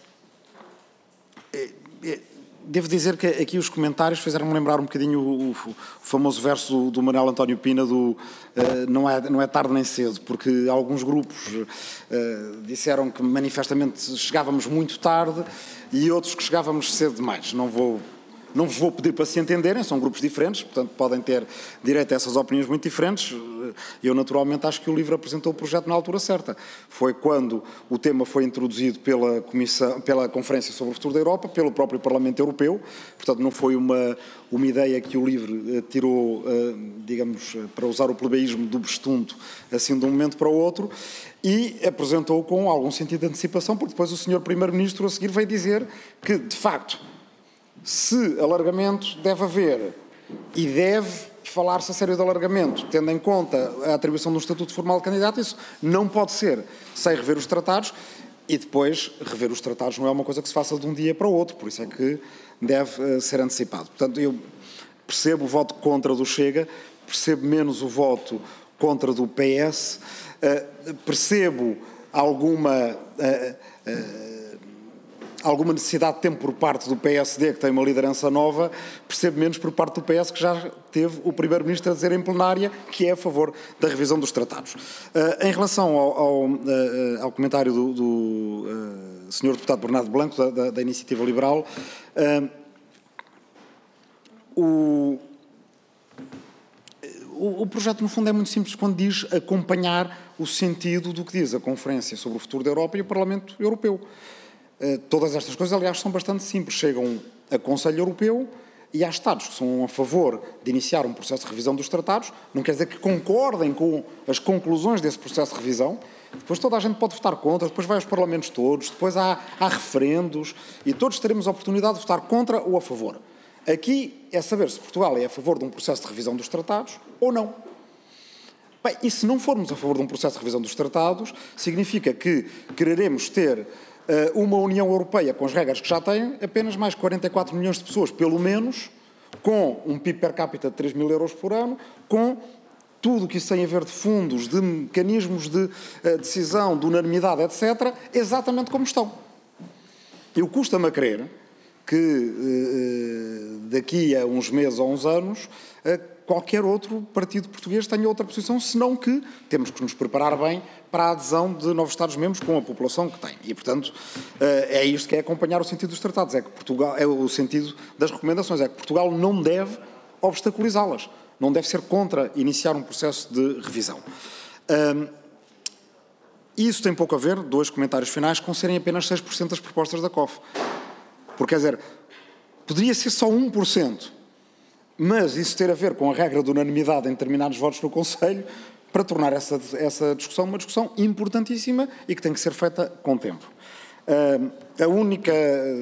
Speaker 9: Devo dizer que aqui os comentários fizeram-me lembrar um bocadinho o, o, o famoso verso do, do Manuel António Pina do uh, não, é, não é tarde nem cedo, porque alguns grupos uh, disseram que manifestamente chegávamos muito tarde e outros que chegávamos cedo demais. Não vou... Não vos vou pedir para se entenderem, são grupos diferentes, portanto podem ter direito a essas opiniões muito diferentes. Eu naturalmente acho que o LIVRE apresentou o projeto na altura certa. Foi quando o tema foi introduzido pela, Comissão, pela Conferência sobre o Futuro da Europa, pelo próprio Parlamento Europeu, portanto não foi uma, uma ideia que o LIVRE tirou, digamos, para usar o plebeísmo do bestunto, assim de um momento para o outro, e apresentou com algum sentido de antecipação, porque depois o senhor Primeiro-Ministro a seguir veio dizer que, de facto, se alargamento deve haver e deve falar-se a sério de alargamento, tendo em conta a atribuição de um estatuto formal de candidato, isso não pode ser sem rever os tratados e depois rever os tratados não é uma coisa que se faça de um dia para o outro, por isso é que deve uh, ser antecipado. Portanto, eu percebo o voto contra do Chega, percebo menos o voto contra do P S, uh, percebo alguma... Uh, uh, alguma necessidade de tempo por parte do P S D, que tem uma liderança nova, percebo menos por parte do P S, que já teve o Primeiro-Ministro a dizer em plenária que é a favor da revisão dos tratados. Uh, em relação ao, ao, uh, ao comentário do, do uh, senhor Deputado Bernardo Blanco, da, da, da Iniciativa Liberal, uh, o, o, o projeto, no fundo, é muito simples quando diz acompanhar o sentido do que diz a Conferência sobre o Futuro da Europa e o Parlamento Europeu. Todas estas coisas, aliás, são bastante simples. Chegam a Conselho Europeu e há Estados que são a favor de iniciar um processo de revisão dos tratados. Não quer dizer que concordem com as conclusões desse processo de revisão. Depois toda a gente pode votar contra, depois vai aos parlamentos todos, depois há, há referendos e todos teremos a oportunidade de votar contra ou a favor. Aqui é saber se Portugal é a favor de um processo de revisão dos tratados ou não. Bem, e se não formos a favor de um processo de revisão dos tratados, significa que quereremos ter uma União Europeia com as regras que já tem, apenas mais quarenta e quatro milhões de pessoas, pelo menos, com um P I B per capita de três mil euros por ano, com tudo o que isso tem a ver de fundos, de mecanismos de uh, decisão, de unanimidade, etcétera, exatamente como estão. Eu custa-me a crer que uh, daqui a uns meses ou uns anos uh, qualquer outro partido português tenha outra posição, senão que temos que nos preparar bem para a adesão de novos Estados-membros com a população que tem. E, portanto, é isto que é acompanhar o sentido dos tratados, é que Portugal, é o sentido das recomendações, é que Portugal não deve obstaculizá-las, não deve ser contra iniciar um processo de revisão. Isso tem pouco a ver, dois comentários finais, com serem apenas seis por cento das propostas da C O F. Porque, quer dizer, poderia ser só um por cento, mas isso ter a ver com a regra de unanimidade em determinados votos no Conselho, para tornar essa, essa discussão uma discussão importantíssima e que tem que ser feita com tempo. Uh, a única,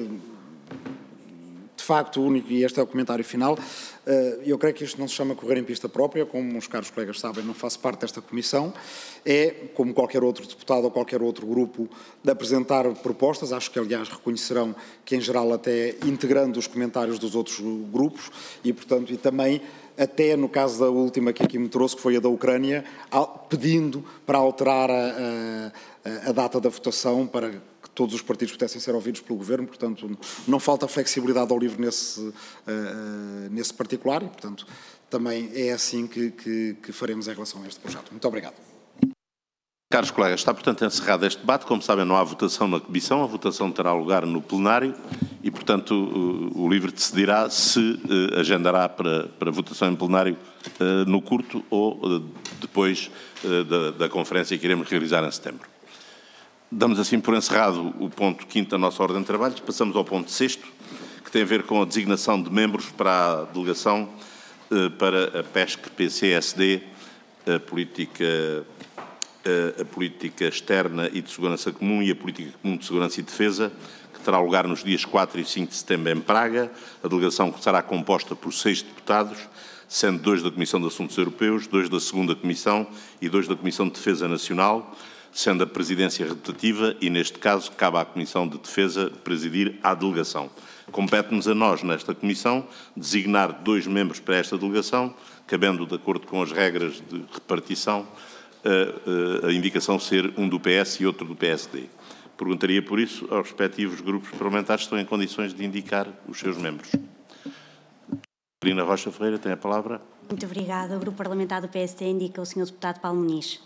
Speaker 9: de facto, o único, e este é o comentário final, uh, eu creio que isto não se chama correr em pista própria, como os caros colegas sabem, não faço parte desta comissão, é, como qualquer outro deputado ou qualquer outro grupo, de apresentar propostas, acho que, aliás, reconhecerão que, em geral, até integrando os comentários dos outros grupos, e, portanto, e também até no caso da última que aqui me trouxe, que foi a da Ucrânia, pedindo para alterar a, a, a data da votação para que todos os partidos pudessem ser ouvidos pelo Governo. Portanto, não falta flexibilidade ao livro nesse, uh, uh, nesse particular e, portanto, também é assim que, que, que faremos em relação a este projeto. Muito obrigado.
Speaker 1: Caros colegas, está, portanto, encerrado este debate. Como sabem, não há votação na Comissão, a votação terá lugar no plenário e, portanto, o, o LIVRE decidirá se uh, agendará para, para votação em plenário uh, no curto ou uh, depois uh, da, da conferência que iremos realizar em setembro. Damos assim por encerrado o ponto quinto da nossa ordem de trabalhos. Passamos ao ponto sexto, que tem a ver com a designação de membros para a delegação uh, para a PESC-P C S D, a política... a política externa e de segurança comum e a política comum de segurança e defesa, que terá lugar nos dias quatro e cinco de setembro em Praga. A delegação será composta por seis deputados, sendo dois da Comissão de Assuntos Europeus, dois da segunda Comissão e dois da Comissão de Defesa Nacional, sendo a presidência rotativa e, neste caso, cabe à Comissão de Defesa presidir a delegação. Compete-nos a nós, nesta Comissão, designar dois membros para esta delegação, cabendo, de acordo com as regras de repartição, A, a, a indicação ser um do P S e outro do P S D. Perguntaria, por isso, aos respectivos grupos parlamentares se estão em condições de indicar os seus membros. Carolina Rocha Ferreira tem a palavra.
Speaker 11: Muito obrigada. O Grupo Parlamentar do P S D indica o senhor Deputado Paulo Muniz.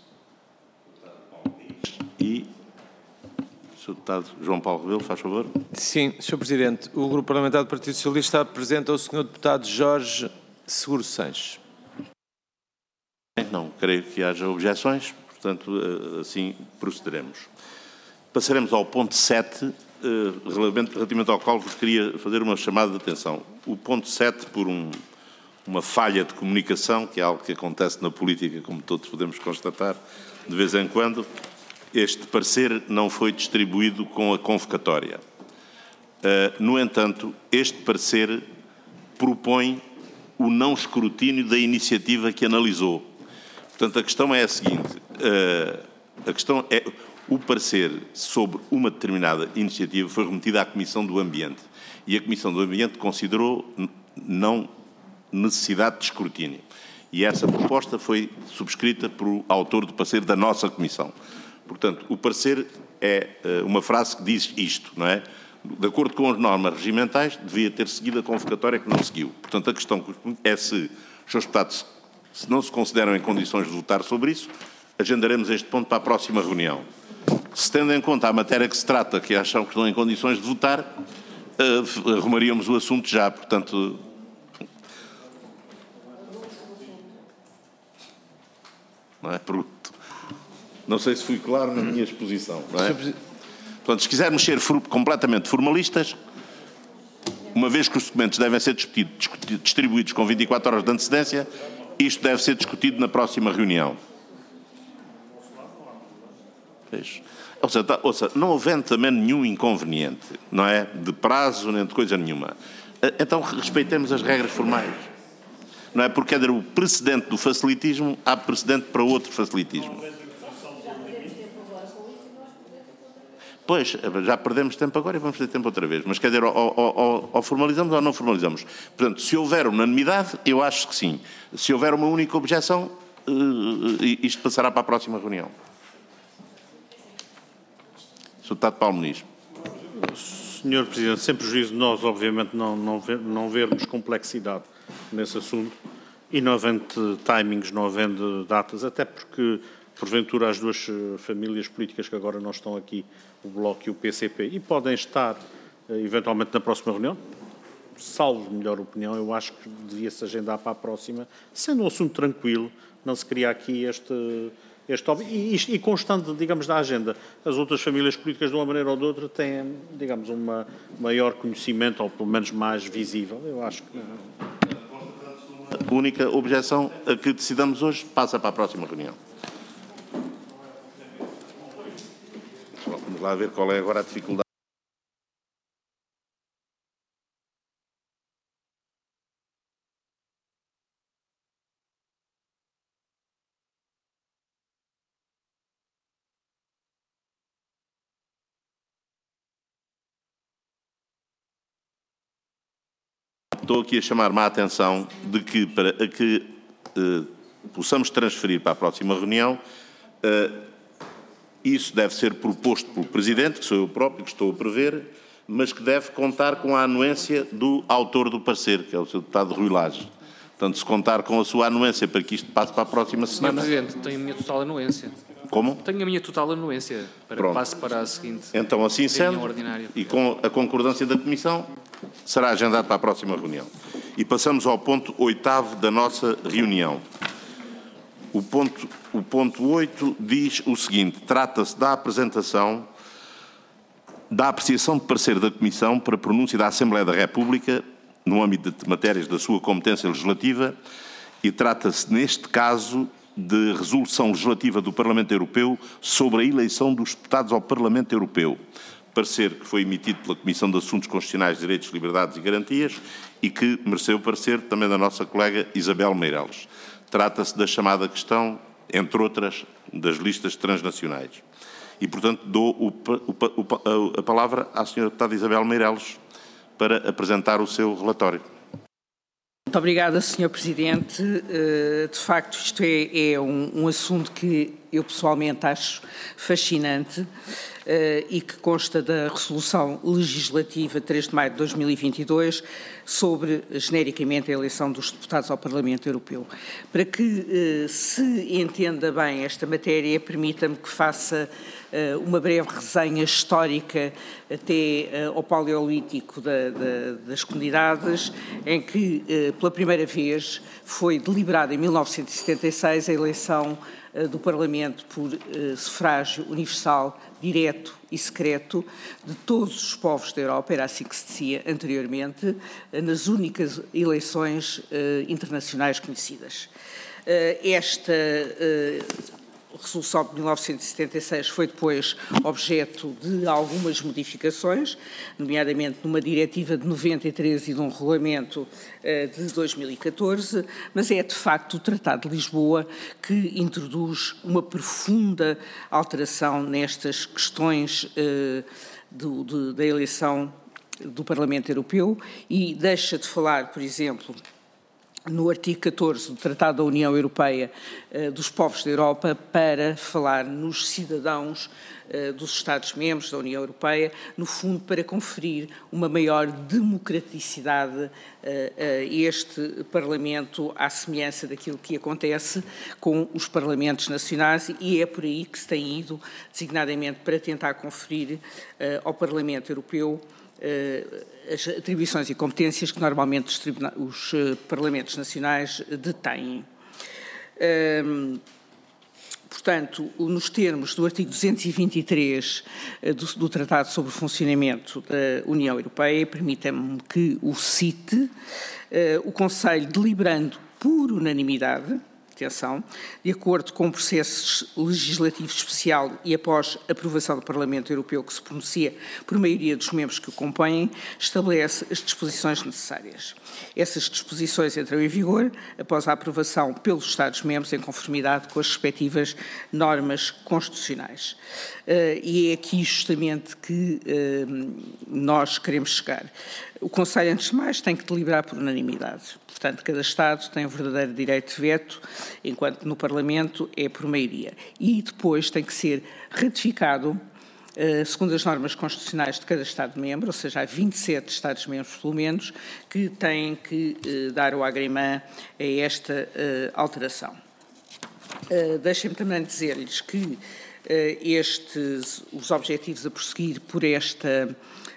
Speaker 1: E o senhor Deputado João Paulo Rebelo, faz favor.
Speaker 3: Sim, senhor Presidente. O Grupo Parlamentar do Partido Socialista apresenta o senhor Deputado Jorge Seguro Sanches.
Speaker 1: Não creio que haja objeções, portanto, assim procederemos. Passaremos ao ponto sete, relativamente ao qual vos queria fazer uma chamada de atenção. O ponto sete, por um, uma falha de comunicação, que é algo que acontece na política, como todos podemos constatar, de vez em quando, este parecer não foi distribuído com a convocatória. No entanto, este parecer propõe o não escrutínio da iniciativa que analisou. Portanto, a questão é a seguinte, a questão é, o parecer sobre uma determinada iniciativa foi remetido à Comissão do Ambiente e a Comissão do Ambiente considerou não necessidade de escrutínio. E essa proposta foi subscrita por autor do parecer da nossa Comissão. Portanto, o parecer é uma frase que diz isto, não é? De acordo com as normas regimentais, devia ter seguido a convocatória que não seguiu. Portanto, a questão é se os senhores deputados, se não se consideram em condições de votar sobre isso, agendaremos este ponto para a próxima reunião. Se tendo em conta a matéria que se trata, que acham que estão em condições de votar, uh, arrumaríamos o assunto já, portanto... Não é? Pergunto. Não sei se fui claro na minha exposição, não é? Portanto, se quisermos ser for, completamente formalistas, uma vez que os documentos devem ser discutidos, distribuídos com vinte e quatro horas de antecedência, isto deve ser discutido na próxima reunião. Ou seja, tá, ouça, não havendo também nenhum inconveniente, não é? De prazo, nem de coisa nenhuma. Então, respeitemos as regras formais. Não é? Porque é o precedente do facilitismo, há precedente para outro facilitismo. Pois, já perdemos tempo agora e vamos ter tempo outra vez. Mas, quer dizer, ou, ou, ou, ou formalizamos ou não formalizamos. Portanto, se houver unanimidade, eu acho que sim. Se houver uma única objeção, isto passará para a próxima reunião. senhor Deputado Paulo Muniz.
Speaker 2: senhor Presidente, sem prejuízo de nós, obviamente, não, não, ver, não vermos complexidade nesse assunto e não havendo timings, não havendo datas, até porque, porventura, as duas famílias políticas que agora não estão aqui, o Bloco e o P C P, e podem estar, eventualmente, na próxima reunião, salvo melhor opinião, eu acho que devia-se agendar para a próxima, sendo um assunto tranquilo, não se cria aqui este, este óbvio, e, e constante, digamos, da agenda. As outras famílias políticas, de uma maneira ou de outra, têm, digamos, um maior conhecimento, ou pelo menos mais visível. Eu acho que...
Speaker 1: A única objeção a que decidamos hoje passa para a próxima reunião. Vamos lá ver qual é agora a dificuldade. Estou aqui a chamar-me a atenção de que, para que eh, possamos transferir para a próxima reunião, eh, isso deve ser proposto pelo Presidente, que sou eu próprio que estou a prever, mas que deve contar com a anuência do autor do parecer, que é o senhor Deputado Rui Lage. Portanto, se contar com a sua anuência para que isto passe para a próxima semana...
Speaker 12: senhor Presidente, tenho a minha total anuência.
Speaker 1: Como?
Speaker 12: Tenho a minha total anuência para
Speaker 1: Pronto.
Speaker 12: que passe para a seguinte
Speaker 1: Então, assim sendo,
Speaker 12: ordinária.
Speaker 1: E com a concordância da Comissão, será agendado para a próxima reunião. E passamos ao ponto oitavo da nossa reunião. O ponto, o ponto oito diz o seguinte: trata-se da apresentação, da apreciação de parecer da Comissão para pronúncia da Assembleia da República no âmbito de matérias da sua competência legislativa, e trata-se, neste caso, de resolução legislativa do Parlamento Europeu sobre a eleição dos deputados ao Parlamento Europeu. Parecer que foi emitido pela Comissão de Assuntos Constitucionais, Direitos, Liberdades e Garantias e que mereceu parecer também da nossa colega Isabel Meireles. Trata-se da chamada questão, entre outras, das listas transnacionais. E, portanto, dou o, o, a palavra à senhora deputada Isabel Meireles para apresentar o seu relatório.
Speaker 8: Muito obrigada, senhor Presidente. De facto, isto é, é um, um assunto que eu pessoalmente acho fascinante e que consta da Resolução Legislativa três de maio de dois mil e vinte e dois sobre, genericamente, a eleição dos deputados ao Parlamento Europeu. Para que se entenda bem esta matéria, permita-me que faça uma breve resenha histórica até ao Paleolítico da, da, das comunidades, em que, pela primeira vez, foi deliberada em mil novecentos e setenta e seis a eleição do Parlamento por sufrágio universal, direto e secreto de todos os povos da Europa, era assim que se dizia anteriormente, nas únicas eleições internacionais conhecidas. Esta Resolução de mil novecentos e setenta e seis foi depois objeto de algumas modificações, nomeadamente numa diretiva de noventa e três e de um regulamento de dois mil e catorze, mas é de facto o Tratado de Lisboa que introduz uma profunda alteração nestas questões do, de, da eleição do Parlamento Europeu e deixa de falar, por exemplo, no artigo catorze do Tratado da União Europeia dos povos da Europa para falar nos cidadãos dos Estados-membros da União Europeia, no fundo para conferir uma maior democraticidade a este Parlamento, à semelhança daquilo que acontece com os Parlamentos nacionais, e é por aí que se tem ido, designadamente para tentar conferir ao Parlamento Europeu as atribuições e competências que normalmente os, os uh, Parlamentos Nacionais detêm. Um, portanto, nos termos do artigo duzentos e vinte e três uh, do, do Tratado sobre o Funcionamento da União Europeia, permita-me que o cite, uh, o Conselho, deliberando por unanimidade, atenção, de acordo com o processo legislativo especial e após aprovação do Parlamento Europeu que se pronuncia por maioria dos membros que o compõem, estabelece as disposições necessárias. Essas disposições entram em vigor após a aprovação pelos Estados-membros em conformidade com as respectivas normas constitucionais. Uh, e é aqui justamente que uh, nós queremos chegar. O Conselho, antes de mais, tem que deliberar por unanimidade. Portanto, cada Estado tem o verdadeiro direito de veto, enquanto no Parlamento é por maioria. E depois tem que ser ratificado, eh, segundo as normas constitucionais de cada Estado-membro, ou seja, há vinte e sete Estados-membros, pelo menos, que têm que eh, dar o agrément a esta eh, alteração. Uh, Deixem-me também dizer-lhes que uh, estes, os objetivos a prosseguir por esta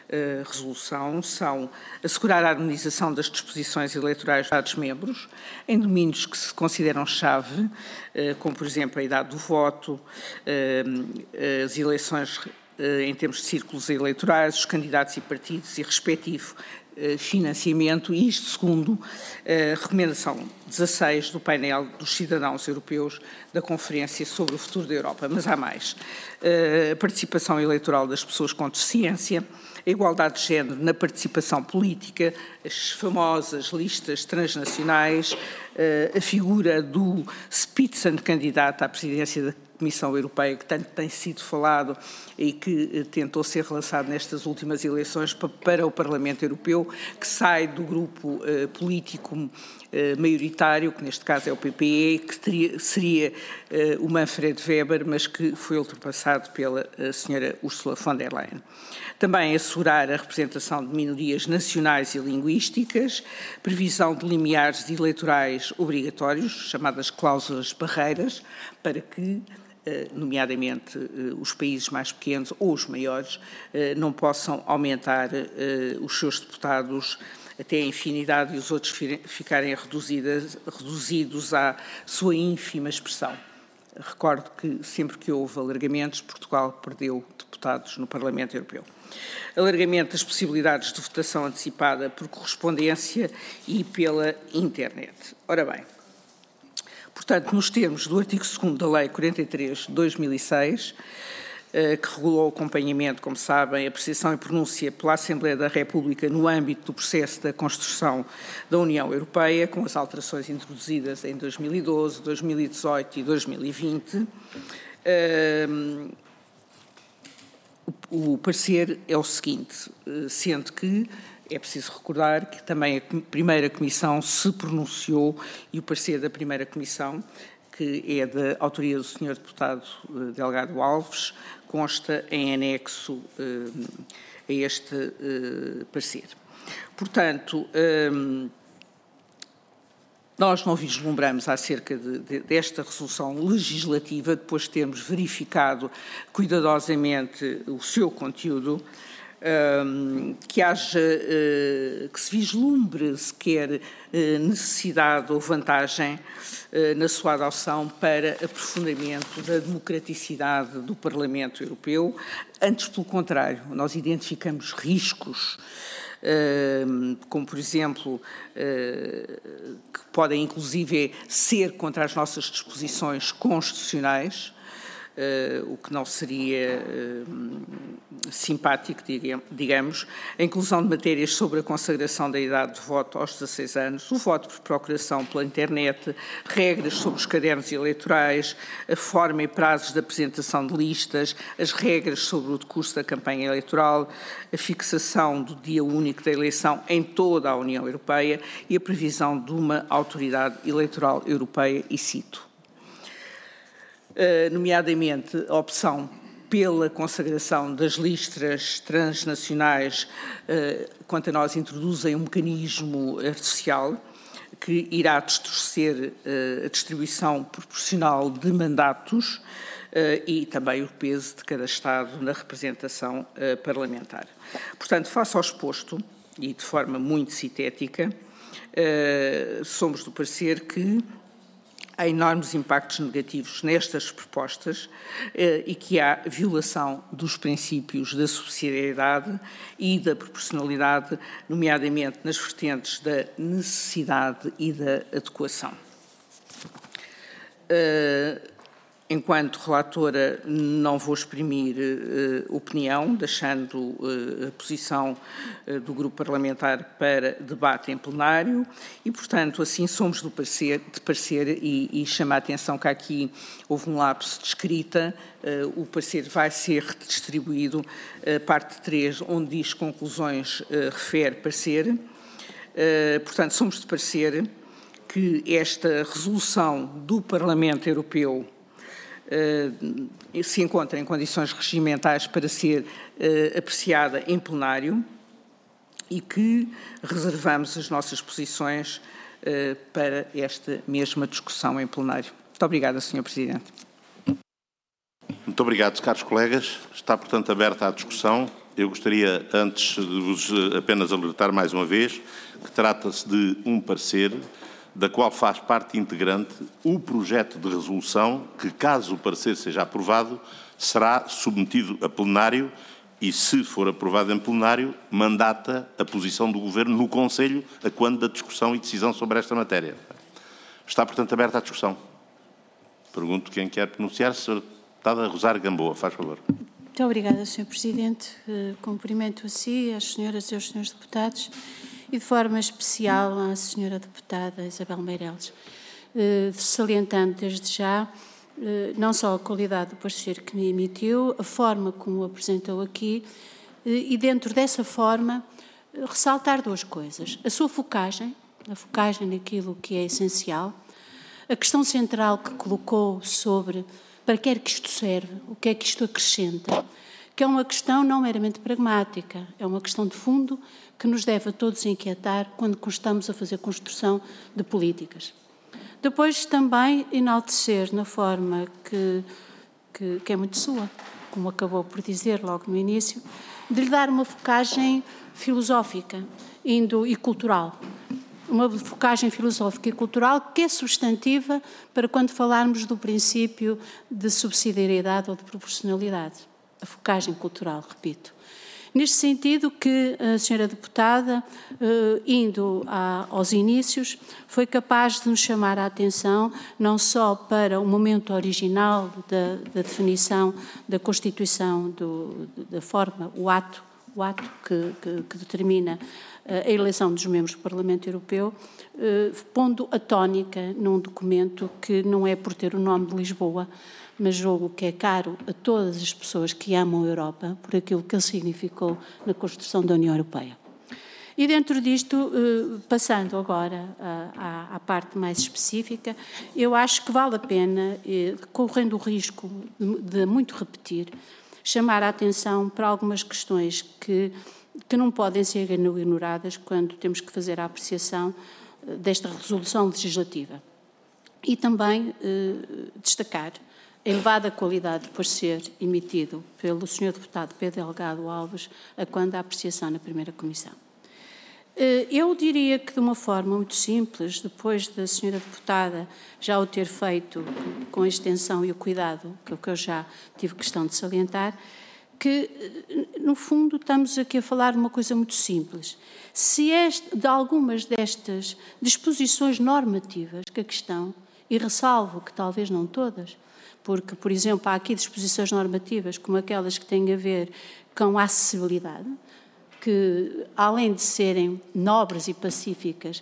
Speaker 8: resolução são assegurar a harmonização das disposições eleitorais dos Estados-membros em domínios que se consideram chave, como, por exemplo, a idade do voto, as eleições em termos de círculos eleitorais, os candidatos e partidos e respectivo financiamento, e isto segundo a recomendação dezasseis do painel dos cidadãos europeus da Conferência sobre o Futuro da Europa. Mas há mais. A participação eleitoral das pessoas com deficiência, a igualdade de género na participação política, as famosas listas transnacionais, a figura do Spitzenkandidat à presidência da Comissão Europeia, que tanto tem sido falado e que tentou ser relançado nestas últimas eleições para o Parlamento Europeu, que sai do grupo uh, político uh, maioritário, que neste caso é o P P E, que teria, seria uh, o Manfred Weber, mas que foi ultrapassado pela uh, senhora Ursula von der Leyen. Também assegurar a representação de minorias nacionais e linguísticas, previsão de limiares eleitorais obrigatórios, chamadas cláusulas barreiras, para que nomeadamente os países mais pequenos ou os maiores, não possam aumentar os seus deputados até a infinidade e os outros ficarem reduzidos à sua ínfima expressão. Recordo que sempre que houve alargamentos, Portugal perdeu deputados no Parlamento Europeu. Alargamento das possibilidades de votação antecipada por correspondência e pela internet. Ora bem, portanto, nos termos do artigo segundo da Lei quarenta e três de dois mil e seis, que regulou o acompanhamento, como sabem, apreciação e pronúncia pela Assembleia da República no âmbito do processo da construção da União Europeia, com as alterações introduzidas em dois mil e doze, dois mil e dezoito e dois mil e vinte, o parecer é o seguinte, sendo que é preciso recordar que também a primeira Comissão se pronunciou e o parecer da primeira Comissão, que é da autoria do senhor Deputado Delgado Alves, consta em anexo a este parecer. Portanto, nós não vislumbramos acerca de, de, desta resolução legislativa, depois de termos verificado cuidadosamente o seu conteúdo, Um, que haja, uh, que se vislumbre sequer uh, necessidade ou vantagem uh, na sua adoção para aprofundamento da democraticidade do Parlamento Europeu. Antes, pelo contrário, nós identificamos riscos, uh, como por exemplo, uh, que podem inclusive ser contra as nossas disposições constitucionais, Uh, o que não seria uh, simpático, digamos, a inclusão de matérias sobre a consagração da idade de voto aos dezasseis anos, o voto por procuração pela internet, regras sobre os cadernos eleitorais, a forma e prazos de apresentação de listas, as regras sobre o decurso da campanha eleitoral, a fixação do dia único da eleição em toda a União Europeia e a previsão de uma autoridade eleitoral europeia, e cito, Uh, nomeadamente a opção pela consagração das listas transnacionais, uh, quanto a nós introduzem um mecanismo artificial que irá distorcer uh, a distribuição proporcional de mandatos uh, e também o peso de cada Estado na representação uh, parlamentar. Portanto, face ao exposto, e de forma muito sintética, uh, somos do parecer que há enormes impactos negativos nestas propostas eh, e que há violação dos princípios da subsidiariedade e da proporcionalidade, nomeadamente nas vertentes da necessidade e da adequação. Uh, Enquanto relatora, não vou exprimir uh, opinião, deixando uh, a posição uh, do grupo parlamentar para debate em plenário e, portanto, assim somos do parecer, de parecer e, e chama a atenção que aqui houve um lapso de escrita, uh, o parecer vai ser redistribuído, uh, parte três, onde diz conclusões, uh, refere parecer. Uh, portanto, somos de parecer que esta resolução do Parlamento Europeu Uh, se encontra em condições regimentais para ser uh, apreciada em plenário e que reservamos as nossas posições uh, para esta mesma discussão em plenário. Muito obrigada, senhor Presidente.
Speaker 1: Muito obrigado, caros colegas. Está, portanto, aberta a discussão. eu gostaria, antes de vos apenas alertar mais uma vez, que trata-se de um parecer da qual faz parte integrante o projeto de resolução que, caso o parecer seja aprovado, será submetido a plenário e, se for aprovado em plenário, mandata a posição do Governo no Conselho a quando da discussão e decisão sobre esta matéria. Está, portanto, aberta a discussão. Pergunto quem quer pronunciar-se. Senhora Deputada Rosário Gamboa, faz favor.
Speaker 13: Muito obrigada, senhor Presidente. Cumprimento a si, às senhoras e aos senhores deputados e, de forma especial, à senhora deputada Isabel Meireles, salientando desde já não só a qualidade do parecer que me emitiu, a forma como o apresentou aqui e, dentro dessa forma, ressaltar duas coisas. A sua focagem, a focagem naquilo que é essencial, a questão central que colocou sobre para que é que isto serve, o que é que isto acrescenta, que é uma questão não meramente pragmática, é uma questão de fundo que nos deve a todos inquietar quando estamos a fazer construção de políticas. Depois também enaltecer na forma que, que, que é muito sua, como acabou por dizer logo no início, de lhe dar uma focagem filosófica indo, e cultural. Uma focagem filosófica e cultural que é substantiva para quando falarmos do princípio de subsidiariedade ou de proporcionalidade. A focagem cultural, repito. Neste sentido que a senhora deputada, eh, indo a, aos inícios, foi capaz de nos chamar a atenção não só para o momento original da, da definição da Constituição, do, da forma, o ato, o ato que, que, que determina a eleição dos membros do Parlamento Europeu, eh, pondo a tónica num documento que não é por ter o nome de Lisboa, mas jogo que é caro a todas as pessoas que amam a Europa por aquilo que ele significou na construção da União Europeia. E dentro disto, passando agora à, à parte mais específica, eu acho que vale a pena, correndo o risco de, de muito repetir, chamar a atenção para algumas questões que, que não podem ser ignoradas quando temos que fazer a apreciação desta resolução legislativa. E também eh, destacar a elevada qualidade de parecer emitido pelo senhor deputado Pedro Delgado Alves a quando à apreciação na primeira comissão. Eu diria que de uma forma muito simples, depois da senhora deputada já o ter feito com a extensão e o cuidado, que é o que eu já tive questão de salientar, que no fundo estamos aqui a falar de uma coisa muito simples. Se este, de algumas destas disposições normativas que aqui estão, e ressalvo que talvez não todas, porque, por exemplo, há aqui disposições normativas como aquelas que têm a ver com a acessibilidade, que, além de serem nobres e pacíficas,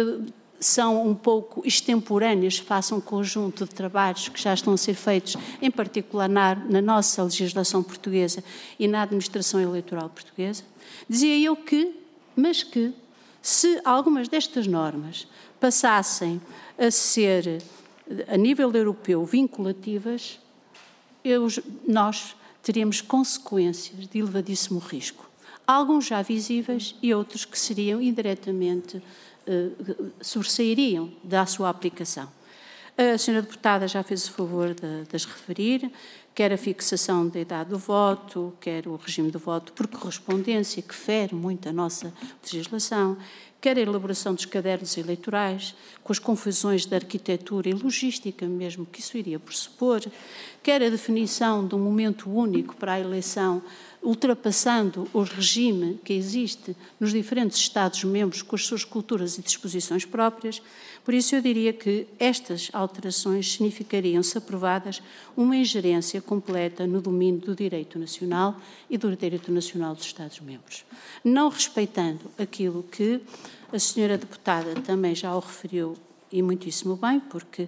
Speaker 13: são um pouco extemporâneas face a um conjunto de trabalhos que já estão a ser feitos, em particular na, na nossa legislação portuguesa e na administração eleitoral portuguesa. Dizia eu que, mas que, se algumas destas normas passassem a ser, a nível europeu, vinculativas, eu, nós teríamos consequências de elevadíssimo risco. Alguns já visíveis e outros que seriam indiretamente, eh, sobressairiam da sua aplicação. A senhora deputada já fez o favor de, de as referir, quer a fixação da idade do voto, quer o regime do voto por correspondência, que fere muito a nossa legislação, quer a elaboração dos cadernos eleitorais, com as confusões da arquitetura e logística mesmo que isso iria pressupor, quer a definição de um momento único para a eleição, ultrapassando o regime que existe nos diferentes Estados-membros com as suas culturas e disposições próprias. Por isso eu diria que estas alterações significariam, se aprovadas, uma ingerência completa no domínio do direito nacional e do direito nacional dos Estados-membros, não respeitando aquilo que a senhora deputada também já o referiu, e muitíssimo bem, porque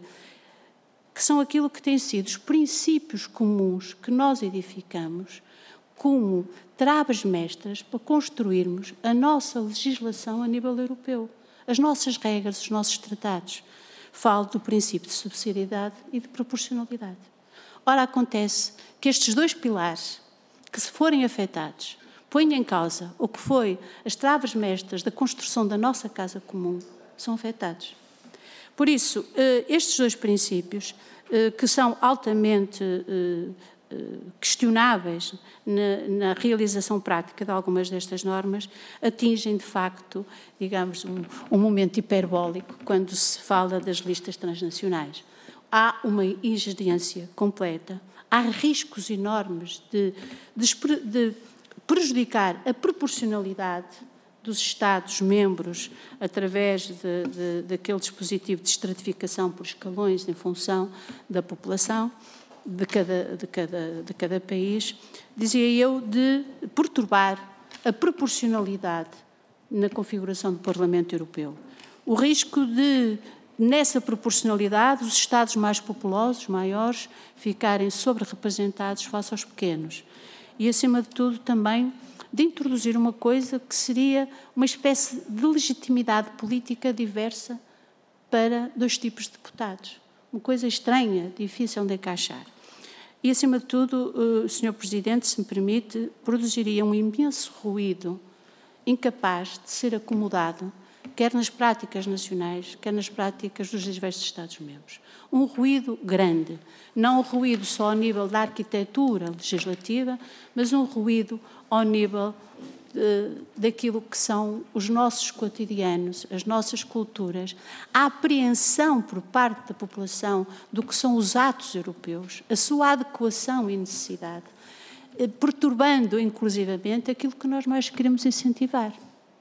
Speaker 13: que são aquilo que têm sido os princípios comuns que nós edificamos como travas mestras para construirmos a nossa legislação a nível europeu, as nossas regras, os nossos tratados. Falo do princípio de subsidiariedade e de proporcionalidade. Ora, acontece que estes dois pilares, que se forem afetados, põem em causa o que foi as travas mestras da construção da nossa casa comum, são afetados. Por isso, estes dois princípios, que são altamente questionáveis na, na realização prática de algumas destas normas, atingem, de facto, digamos, um, um momento hiperbólico quando se fala das listas transnacionais. Há uma ingerência completa, há riscos enormes de, de, de prejudicar a proporcionalidade dos Estados-membros através de, de, daquele dispositivo de estratificação por escalões em função da população de cada, de cada, de cada país, dizia eu, de perturbar a proporcionalidade na configuração do Parlamento Europeu. O risco de, nessa proporcionalidade, os Estados mais populosos, maiores, ficarem sobre-representados face aos pequenos. E, acima de tudo, também de introduzir uma coisa que seria uma espécie de legitimidade política diversa para dois tipos de deputados. Uma coisa estranha, difícil de encaixar. E, acima de tudo, senhor Presidente, se me permite, produziria um imenso ruído incapaz de ser acomodado, quer nas práticas nacionais, quer nas práticas dos diversos Estados-membros. Um ruído grande, não um ruído só ao nível da arquitetura legislativa, mas um ruído ao nível de, daquilo que são os nossos cotidianos, as nossas culturas, a apreensão por parte da população do que são os atos europeus, a sua adequação e necessidade, perturbando inclusivamente aquilo que nós mais queremos incentivar.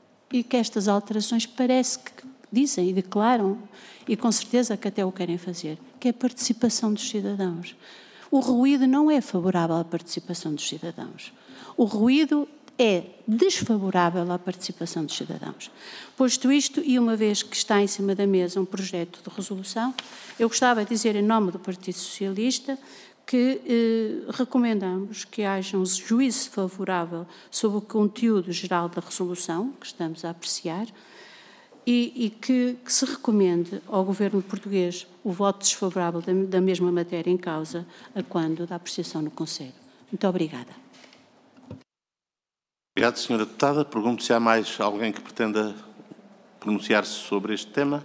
Speaker 13: E que estas alterações parece que dizem e declaram, e com certeza que até o querem fazer, que é a participação dos cidadãos. O ruído não é favorável à participação dos cidadãos. O ruído é desfavorável à participação dos cidadãos. Posto isto, e uma vez que está em cima da mesa um projeto de resolução, eu gostava de dizer em nome do Partido Socialista que eh, recomendamos que haja um juízo favorável sobre o conteúdo geral da resolução, que estamos a apreciar, e, e que, que se recomende ao Governo português o voto desfavorável da, da mesma matéria em causa, a quando da apreciação no Conselho. Muito obrigada.
Speaker 1: Obrigado, senhora Deputada. Pergunto se há mais alguém que pretenda pronunciar-se sobre este tema.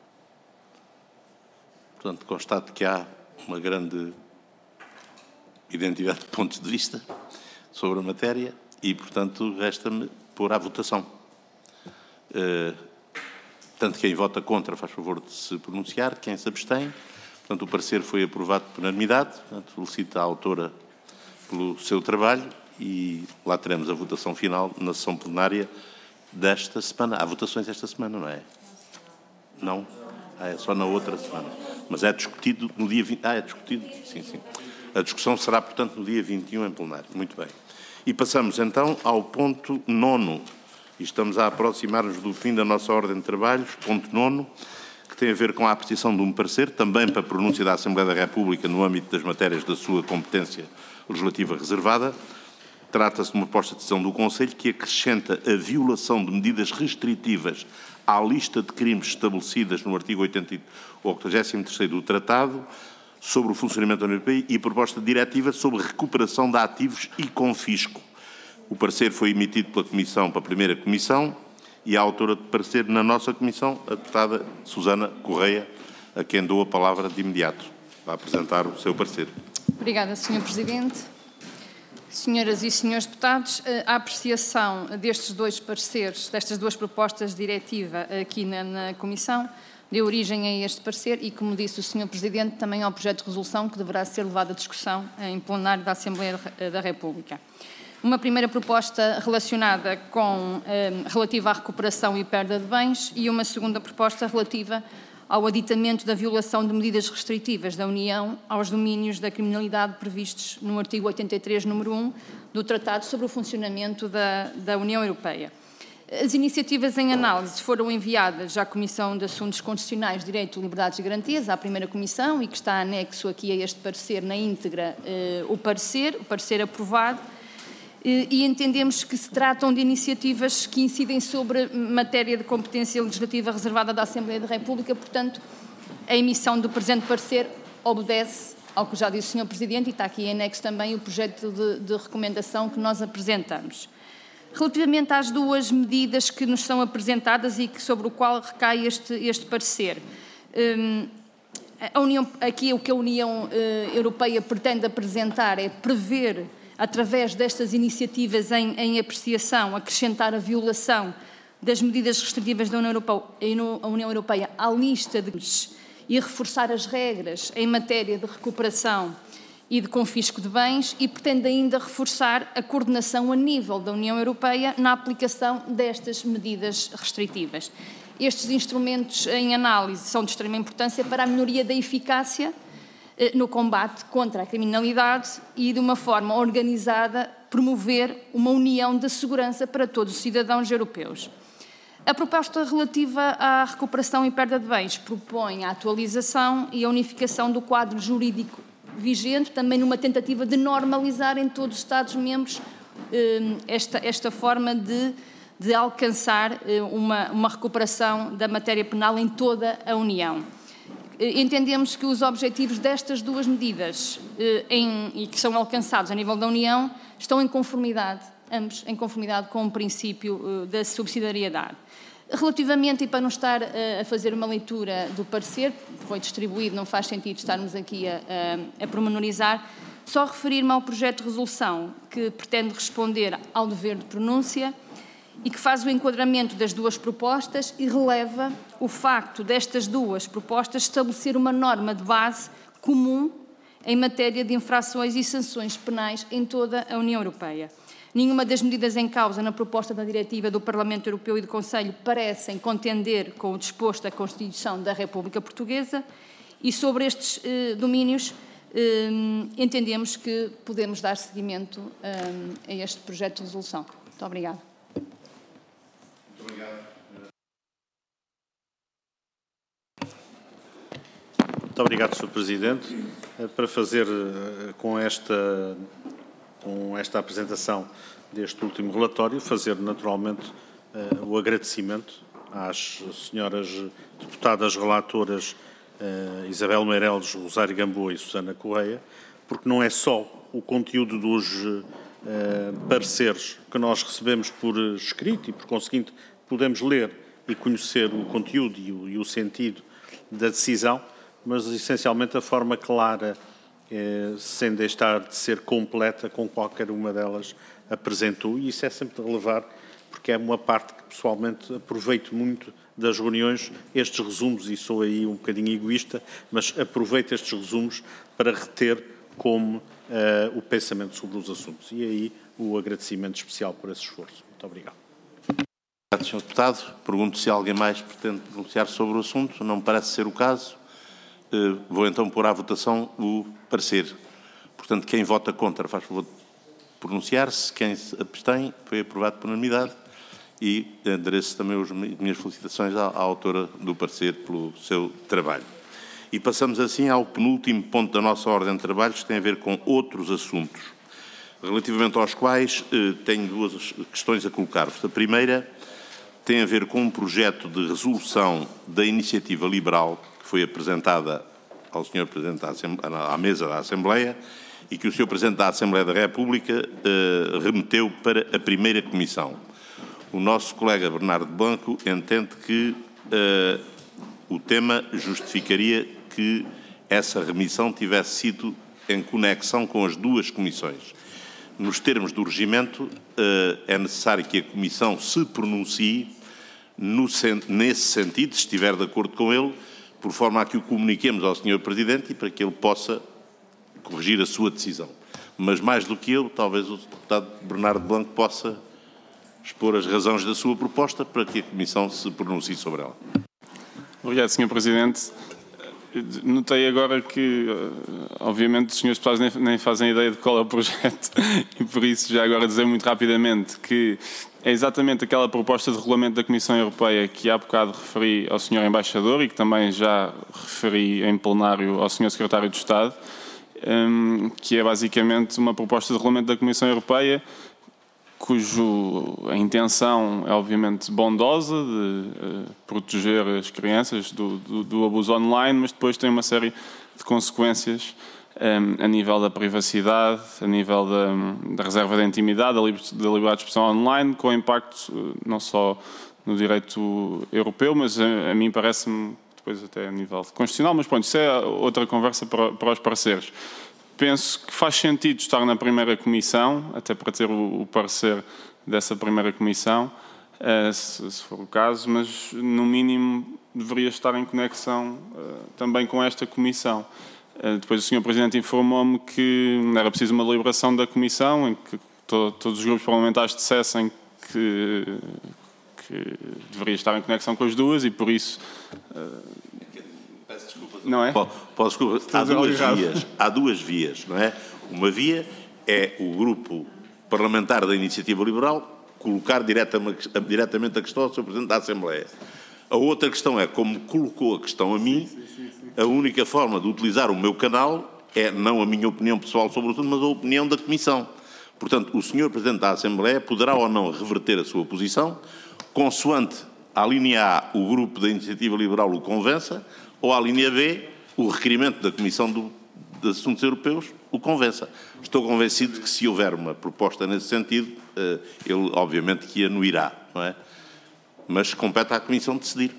Speaker 1: Portanto, constato que há uma grande identidade de pontos de vista sobre a matéria e, portanto, resta-me pôr à votação. Uh, tanto quem vota contra faz favor de se pronunciar, quem se abstém. Portanto, o parecer foi aprovado por unanimidade. Portanto, felicito a autora pelo seu trabalho e lá teremos a votação final na sessão plenária desta semana. Há votações esta semana, não é? Não? Ah, é só na outra semana. Mas é discutido no dia vinte... Ah, é discutido? Sim, sim. A discussão será, portanto, no dia vinte e um em plenário. Muito bem. E passamos, então, ao ponto nono. E estamos a aproximar-nos do fim da nossa ordem de trabalhos. Ponto nono, que tem a ver com a apreciação de um parecer, também para a pronúncia da Assembleia da República no âmbito das matérias da sua competência legislativa reservada. Trata-se de uma proposta de decisão do Conselho que acrescenta a violação de medidas restritivas à lista de crimes estabelecidas no artigo oitagésimo terceiro do Tratado sobre o funcionamento da União Europeia e proposta de diretiva sobre recuperação de ativos e confisco. O parecer foi emitido pela Comissão, pela primeira Comissão, e a autora de parecer na nossa Comissão, a deputada Susana Correia, a quem dou a palavra de imediato, para apresentar o seu parecer.
Speaker 14: Obrigada, senhor Presidente. Senhoras e senhores deputados, a apreciação destes dois pareceres, destas duas propostas de diretiva aqui na, na Comissão, deu origem a este parecer e, como disse o senhor Presidente, também ao projeto de resolução que deverá ser levado à discussão em plenário da Assembleia da República. Uma primeira proposta relacionada com, eh, relativa à recuperação e perda de bens e uma segunda proposta relativa ao aditamento da violação de medidas restritivas da União aos domínios da criminalidade previstos no artigo oitenta e três, número um, do Tratado sobre o Funcionamento da, da União Europeia. As iniciativas em análise foram enviadas à Comissão de Assuntos Constitucionais, Direito, Liberdades e Garantias, à primeira Comissão, e que está anexo aqui a este parecer, na íntegra, eh, o parecer, o parecer aprovado, eh, e entendemos que se tratam de iniciativas que incidem sobre matéria de competência legislativa reservada da Assembleia da República, portanto, a emissão do presente parecer obedece ao que já disse o senhor Presidente, e está aqui em anexo também o projeto de, de recomendação que nós apresentamos. Relativamente às duas medidas que nos são apresentadas e que, sobre o qual recai este, este parecer, hum, a União, aqui o que a União eh, Europeia pretende apresentar é prever, através destas iniciativas em, em apreciação, acrescentar a violação das medidas restritivas da União Europeia, a União Europeia à lista de e reforçar as regras em matéria de recuperação e de confisco de bens, e pretende ainda reforçar a coordenação a nível da União Europeia na aplicação destas medidas restritivas. Estes instrumentos em análise são de extrema importância para a melhoria da eficácia eh, no combate contra a criminalidade e, de uma forma organizada, promover uma união de segurança para todos os cidadãos europeus. A proposta relativa à recuperação e perda de bens propõe a atualização e a unificação do quadro jurídico vigente, também numa tentativa de normalizar em todos os Estados-membros esta, esta forma de, de alcançar uma, uma recuperação da matéria penal em toda a União. Entendemos que os objetivos destas duas medidas em, e que são alcançados a nível da União estão em conformidade, ambos em conformidade com o princípio da subsidiariedade. Relativamente, e para não estar a fazer uma leitura do parecer, que foi distribuído, não faz sentido estarmos aqui a, a, a pormenorizar, só referir-me ao projeto de resolução que pretende responder ao dever de pronúncia e que faz o enquadramento das duas propostas e releva o facto destas duas propostas estabelecer uma norma de base comum em matéria de infrações e sanções penais em toda a União Europeia. Nenhuma das medidas em causa na proposta da diretiva do Parlamento Europeu e do Conselho parecem contender com o disposto da Constituição da República Portuguesa e sobre estes eh, domínios eh, entendemos que podemos dar seguimento eh, a este projeto de resolução. Muito obrigada.
Speaker 1: Muito obrigado.
Speaker 2: Muito obrigado, senhor Presidente. Para fazer com esta... com esta apresentação deste último relatório, fazer naturalmente uh, o agradecimento às senhoras deputadas relatoras uh, Isabel Meireles, Rosário Gamboa e Susana Correia, porque não é só o conteúdo dos uh, pareceres que nós recebemos por escrito e, por conseguinte, podemos ler e conhecer o conteúdo e o, e o sentido da decisão, mas essencialmente a forma clara, Eh, sem deixar de ser completa com qualquer uma delas apresentou, e isso é sempre de relevar, porque é uma parte que pessoalmente aproveito muito das reuniões, estes resumos, e sou aí um bocadinho egoísta, mas aproveito estes resumos para reter como eh, o pensamento sobre os assuntos, e aí o agradecimento especial por esse esforço. Muito obrigado.
Speaker 1: Obrigado, senhor Deputado. Pergunto se alguém mais pretende pronunciar sobre o assunto. Não me parece ser o caso. Uh, vou então pôr à votação o parecer. Portanto, quem vota contra, faz favor de pronunciar-se. Quem se abstém, foi aprovado por unanimidade. E endereço também as minhas felicitações à, à autora do parecer pelo seu trabalho. E passamos assim ao penúltimo ponto da nossa ordem de trabalhos, que tem a ver com outros assuntos, relativamente aos quais uh, tenho duas questões a colocar-vos. A primeira tem a ver com um projeto de resolução da Iniciativa Liberal, foi apresentada ao senhor Presidente da Assembleia, à mesa da Assembleia, e que o senhor Presidente da Assembleia da República eh, remeteu para a primeira Comissão. O nosso colega Bernardo Blanco entende que eh, o tema justificaria que essa remissão tivesse sido em conexão com as duas comissões. Nos termos do regimento, eh, é necessário que a Comissão se pronuncie no, nesse sentido, se estiver de acordo com ele, por forma a que o comuniquemos ao senhor Presidente e para que ele possa corrigir a sua decisão. Mas, mais do que ele, talvez o deputado Bernardo Blanco possa expor as razões da sua proposta para que a Comissão se pronuncie sobre ela.
Speaker 6: Obrigado, senhor Presidente. Notei agora que, obviamente, os senhores deputados nem, nem fazem ideia de qual é o projeto e, por isso, já agora dizer muito rapidamente que é exatamente aquela proposta de regulamento da Comissão Europeia que há bocado referi ao senhor Embaixador e que também já referi em plenário ao senhor Secretário de Estado, que é basicamente uma proposta de regulamento da Comissão Europeia cujo a intenção é obviamente bondosa de uh, proteger as crianças do, do, do abuso online, mas depois tem uma série de consequências um, a nível da privacidade, a nível da, da reserva da intimidade, da, liber, da liberdade de expressão online, com impacto uh, não só no direito europeu, mas a, a mim parece-me, do depois até a nível constitucional, mas pronto, isso é outra conversa para, para os pareceres. Penso que faz sentido estar na primeira comissão, até para ter o, o parecer dessa primeira comissão, uh, se, se for o caso, mas no mínimo deveria estar em conexão uh, também com esta comissão. Uh, depois o senhor Presidente informou-me que era preciso uma deliberação da comissão, em que to, todos os grupos parlamentares dissessem que, que deveria estar em conexão com as duas e por isso... Uh,
Speaker 1: Peço desculpa.
Speaker 6: Não é?
Speaker 1: Posso, desculpa. Há duas vias. Há duas vias, não é? Uma via é o grupo parlamentar da Iniciativa Liberal colocar diretamente a questão ao senhor Presidente da Assembleia. A outra questão é, como colocou a questão a mim, a única forma de utilizar o meu canal é não a minha opinião pessoal sobre o assunto, mas a opinião da Comissão. Portanto, o senhor Presidente da Assembleia poderá ou não reverter a sua posição, consoante a linha A, o grupo da Iniciativa Liberal o convença, ou a linha B, o requerimento da Comissão do, de Assuntos Europeus o convença. Estou convencido que se houver uma proposta nesse sentido, ele obviamente que a anuirá, não é? Mas compete à Comissão decidir.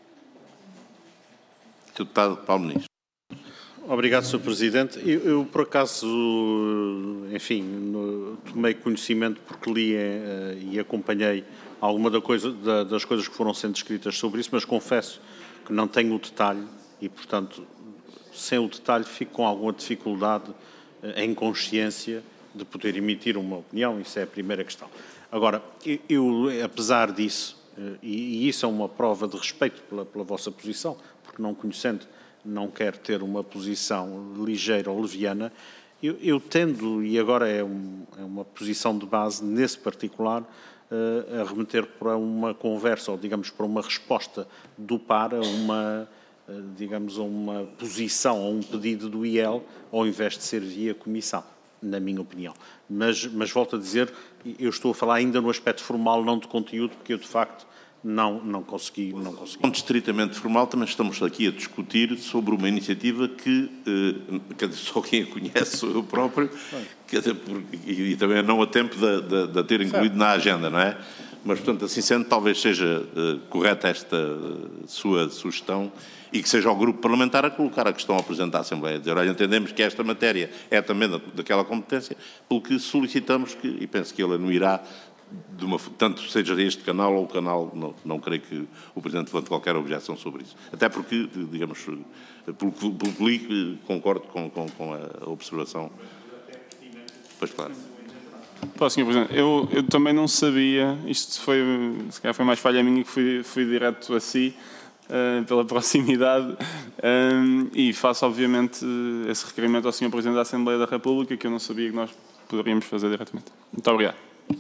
Speaker 1: senhor Deputado Paulo Muniz.
Speaker 2: Obrigado, senhor Presidente. Eu, eu, por acaso, enfim, no, tomei conhecimento porque li eh, e acompanhei alguma da coisa, da, das coisas que foram sendo escritas sobre isso, mas confesso que não tenho o detalhe e, portanto, sem o detalhe fico com alguma dificuldade eh, em consciência de poder emitir uma opinião. Isso é a primeira questão. Agora, eu, eu apesar disso, eh, e, e isso é uma prova de respeito pela, pela vossa posição, porque não conhecendo, não quero ter uma posição ligeira ou leviana, eu, eu tendo, e agora é, um, é uma posição de base nesse particular, uh, a remeter para uma conversa, ou digamos para uma resposta do P A R, a uma, uh, digamos, a uma posição, a um pedido do I E L, ao invés de ser via comissão, na minha opinião. Mas, mas volto a dizer, eu estou a falar ainda no aspecto formal, não de conteúdo, porque eu de facto Não, não consegui, não consegui.
Speaker 1: Ponto estritamente formal, também estamos aqui a discutir sobre uma iniciativa que, eh, quer dizer, só quem a conhece sou eu próprio, quer dizer, por, e, e também não a tempo de, de, de ter incluído certo. Na agenda, não é? Mas, portanto, assim sendo, talvez seja eh, correta esta eh, sua sugestão e que seja o grupo parlamentar a colocar a questão ao Presidente da Assembleia, dizer, olha, entendemos que esta matéria é também da, daquela competência, pelo que solicitamos que, e penso que ele anuirá, de uma, tanto seja este canal ou o canal, não, não creio que o Presidente levante qualquer objeção sobre isso. Até porque, digamos, pelo que li, concordo com, com, com a observação. Pois claro.
Speaker 6: Pô, senhor Presidente, eu, eu também não sabia, isto foi, se calhar foi mais falha minha que fui, fui direto a si, uh, pela proximidade, um, e faço obviamente esse requerimento ao senhor Presidente da Assembleia da República, que eu não sabia que nós poderíamos fazer diretamente. Muito obrigado.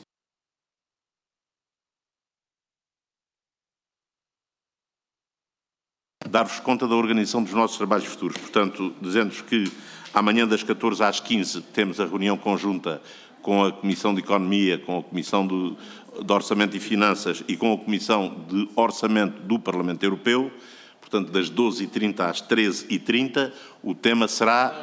Speaker 1: Dar-vos conta da organização dos nossos trabalhos futuros. Portanto, dizendo-vos que amanhã das catorze às quinze temos a reunião conjunta com a Comissão de Economia, com a Comissão de, de Orçamento e Finanças e com a Comissão de Orçamento do Parlamento Europeu. Portanto, das doze e trinta às treze e trinta, o tema será...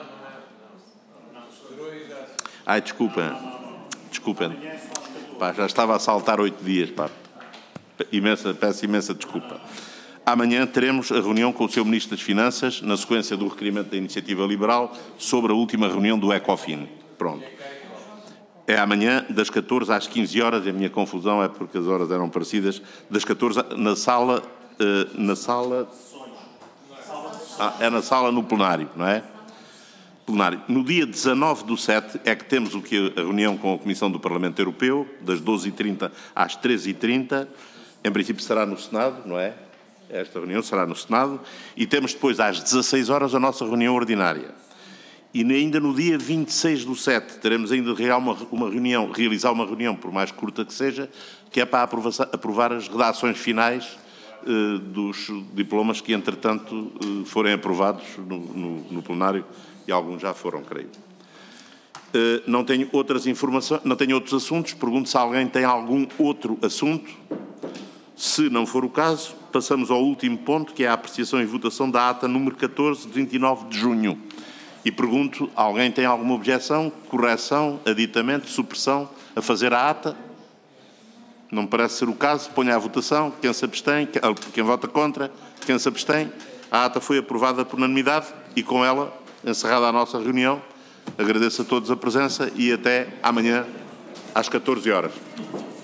Speaker 1: Ai, desculpem. Desculpem. Pá, já estava a saltar oito dias. Pá. Imensa, peço imensa desculpa. Amanhã teremos a reunião com o senhor Ministro das Finanças, na sequência do requerimento da Iniciativa Liberal, sobre a última reunião do ECOFIN. Pronto. É amanhã, das catorze às quinze horas, e a minha confusão é porque as horas eram parecidas, das catorze, na sala... Uh, na sala... Ah, é na sala no plenário, não é? Plenário. No dia dezanove do sete é que temos o que a reunião com a Comissão do Parlamento Europeu, das doze e trinta às treze e trinta. Em princípio será no Senado, não é? Esta reunião será no Senado, e temos depois às dezasseis horas a nossa reunião ordinária. E ainda no dia vinte e seis do sete teremos ainda de uma, uma reunião, realizar uma reunião, por mais curta que seja, que é para aprovar, aprovar as redações finais eh, dos diplomas que, entretanto, eh, forem aprovados no, no, no plenário, e alguns já foram, creio. Eh, não tenho outras informações, não tenho outros assuntos. Pergunto se alguém tem algum outro assunto. Se não for o caso, passamos ao último ponto, que é a apreciação e votação da ata número catorze, de vinte e nove de junho. E pergunto, alguém tem alguma objeção, correção, aditamento, supressão a fazer à ata? Não me parece ser o caso. Ponha à votação. Quem se abstém? Quem vota contra? Quem se abstém? A ata foi aprovada por unanimidade e, com ela, encerrada a nossa reunião. Agradeço a todos a presença e até amanhã às catorze horas.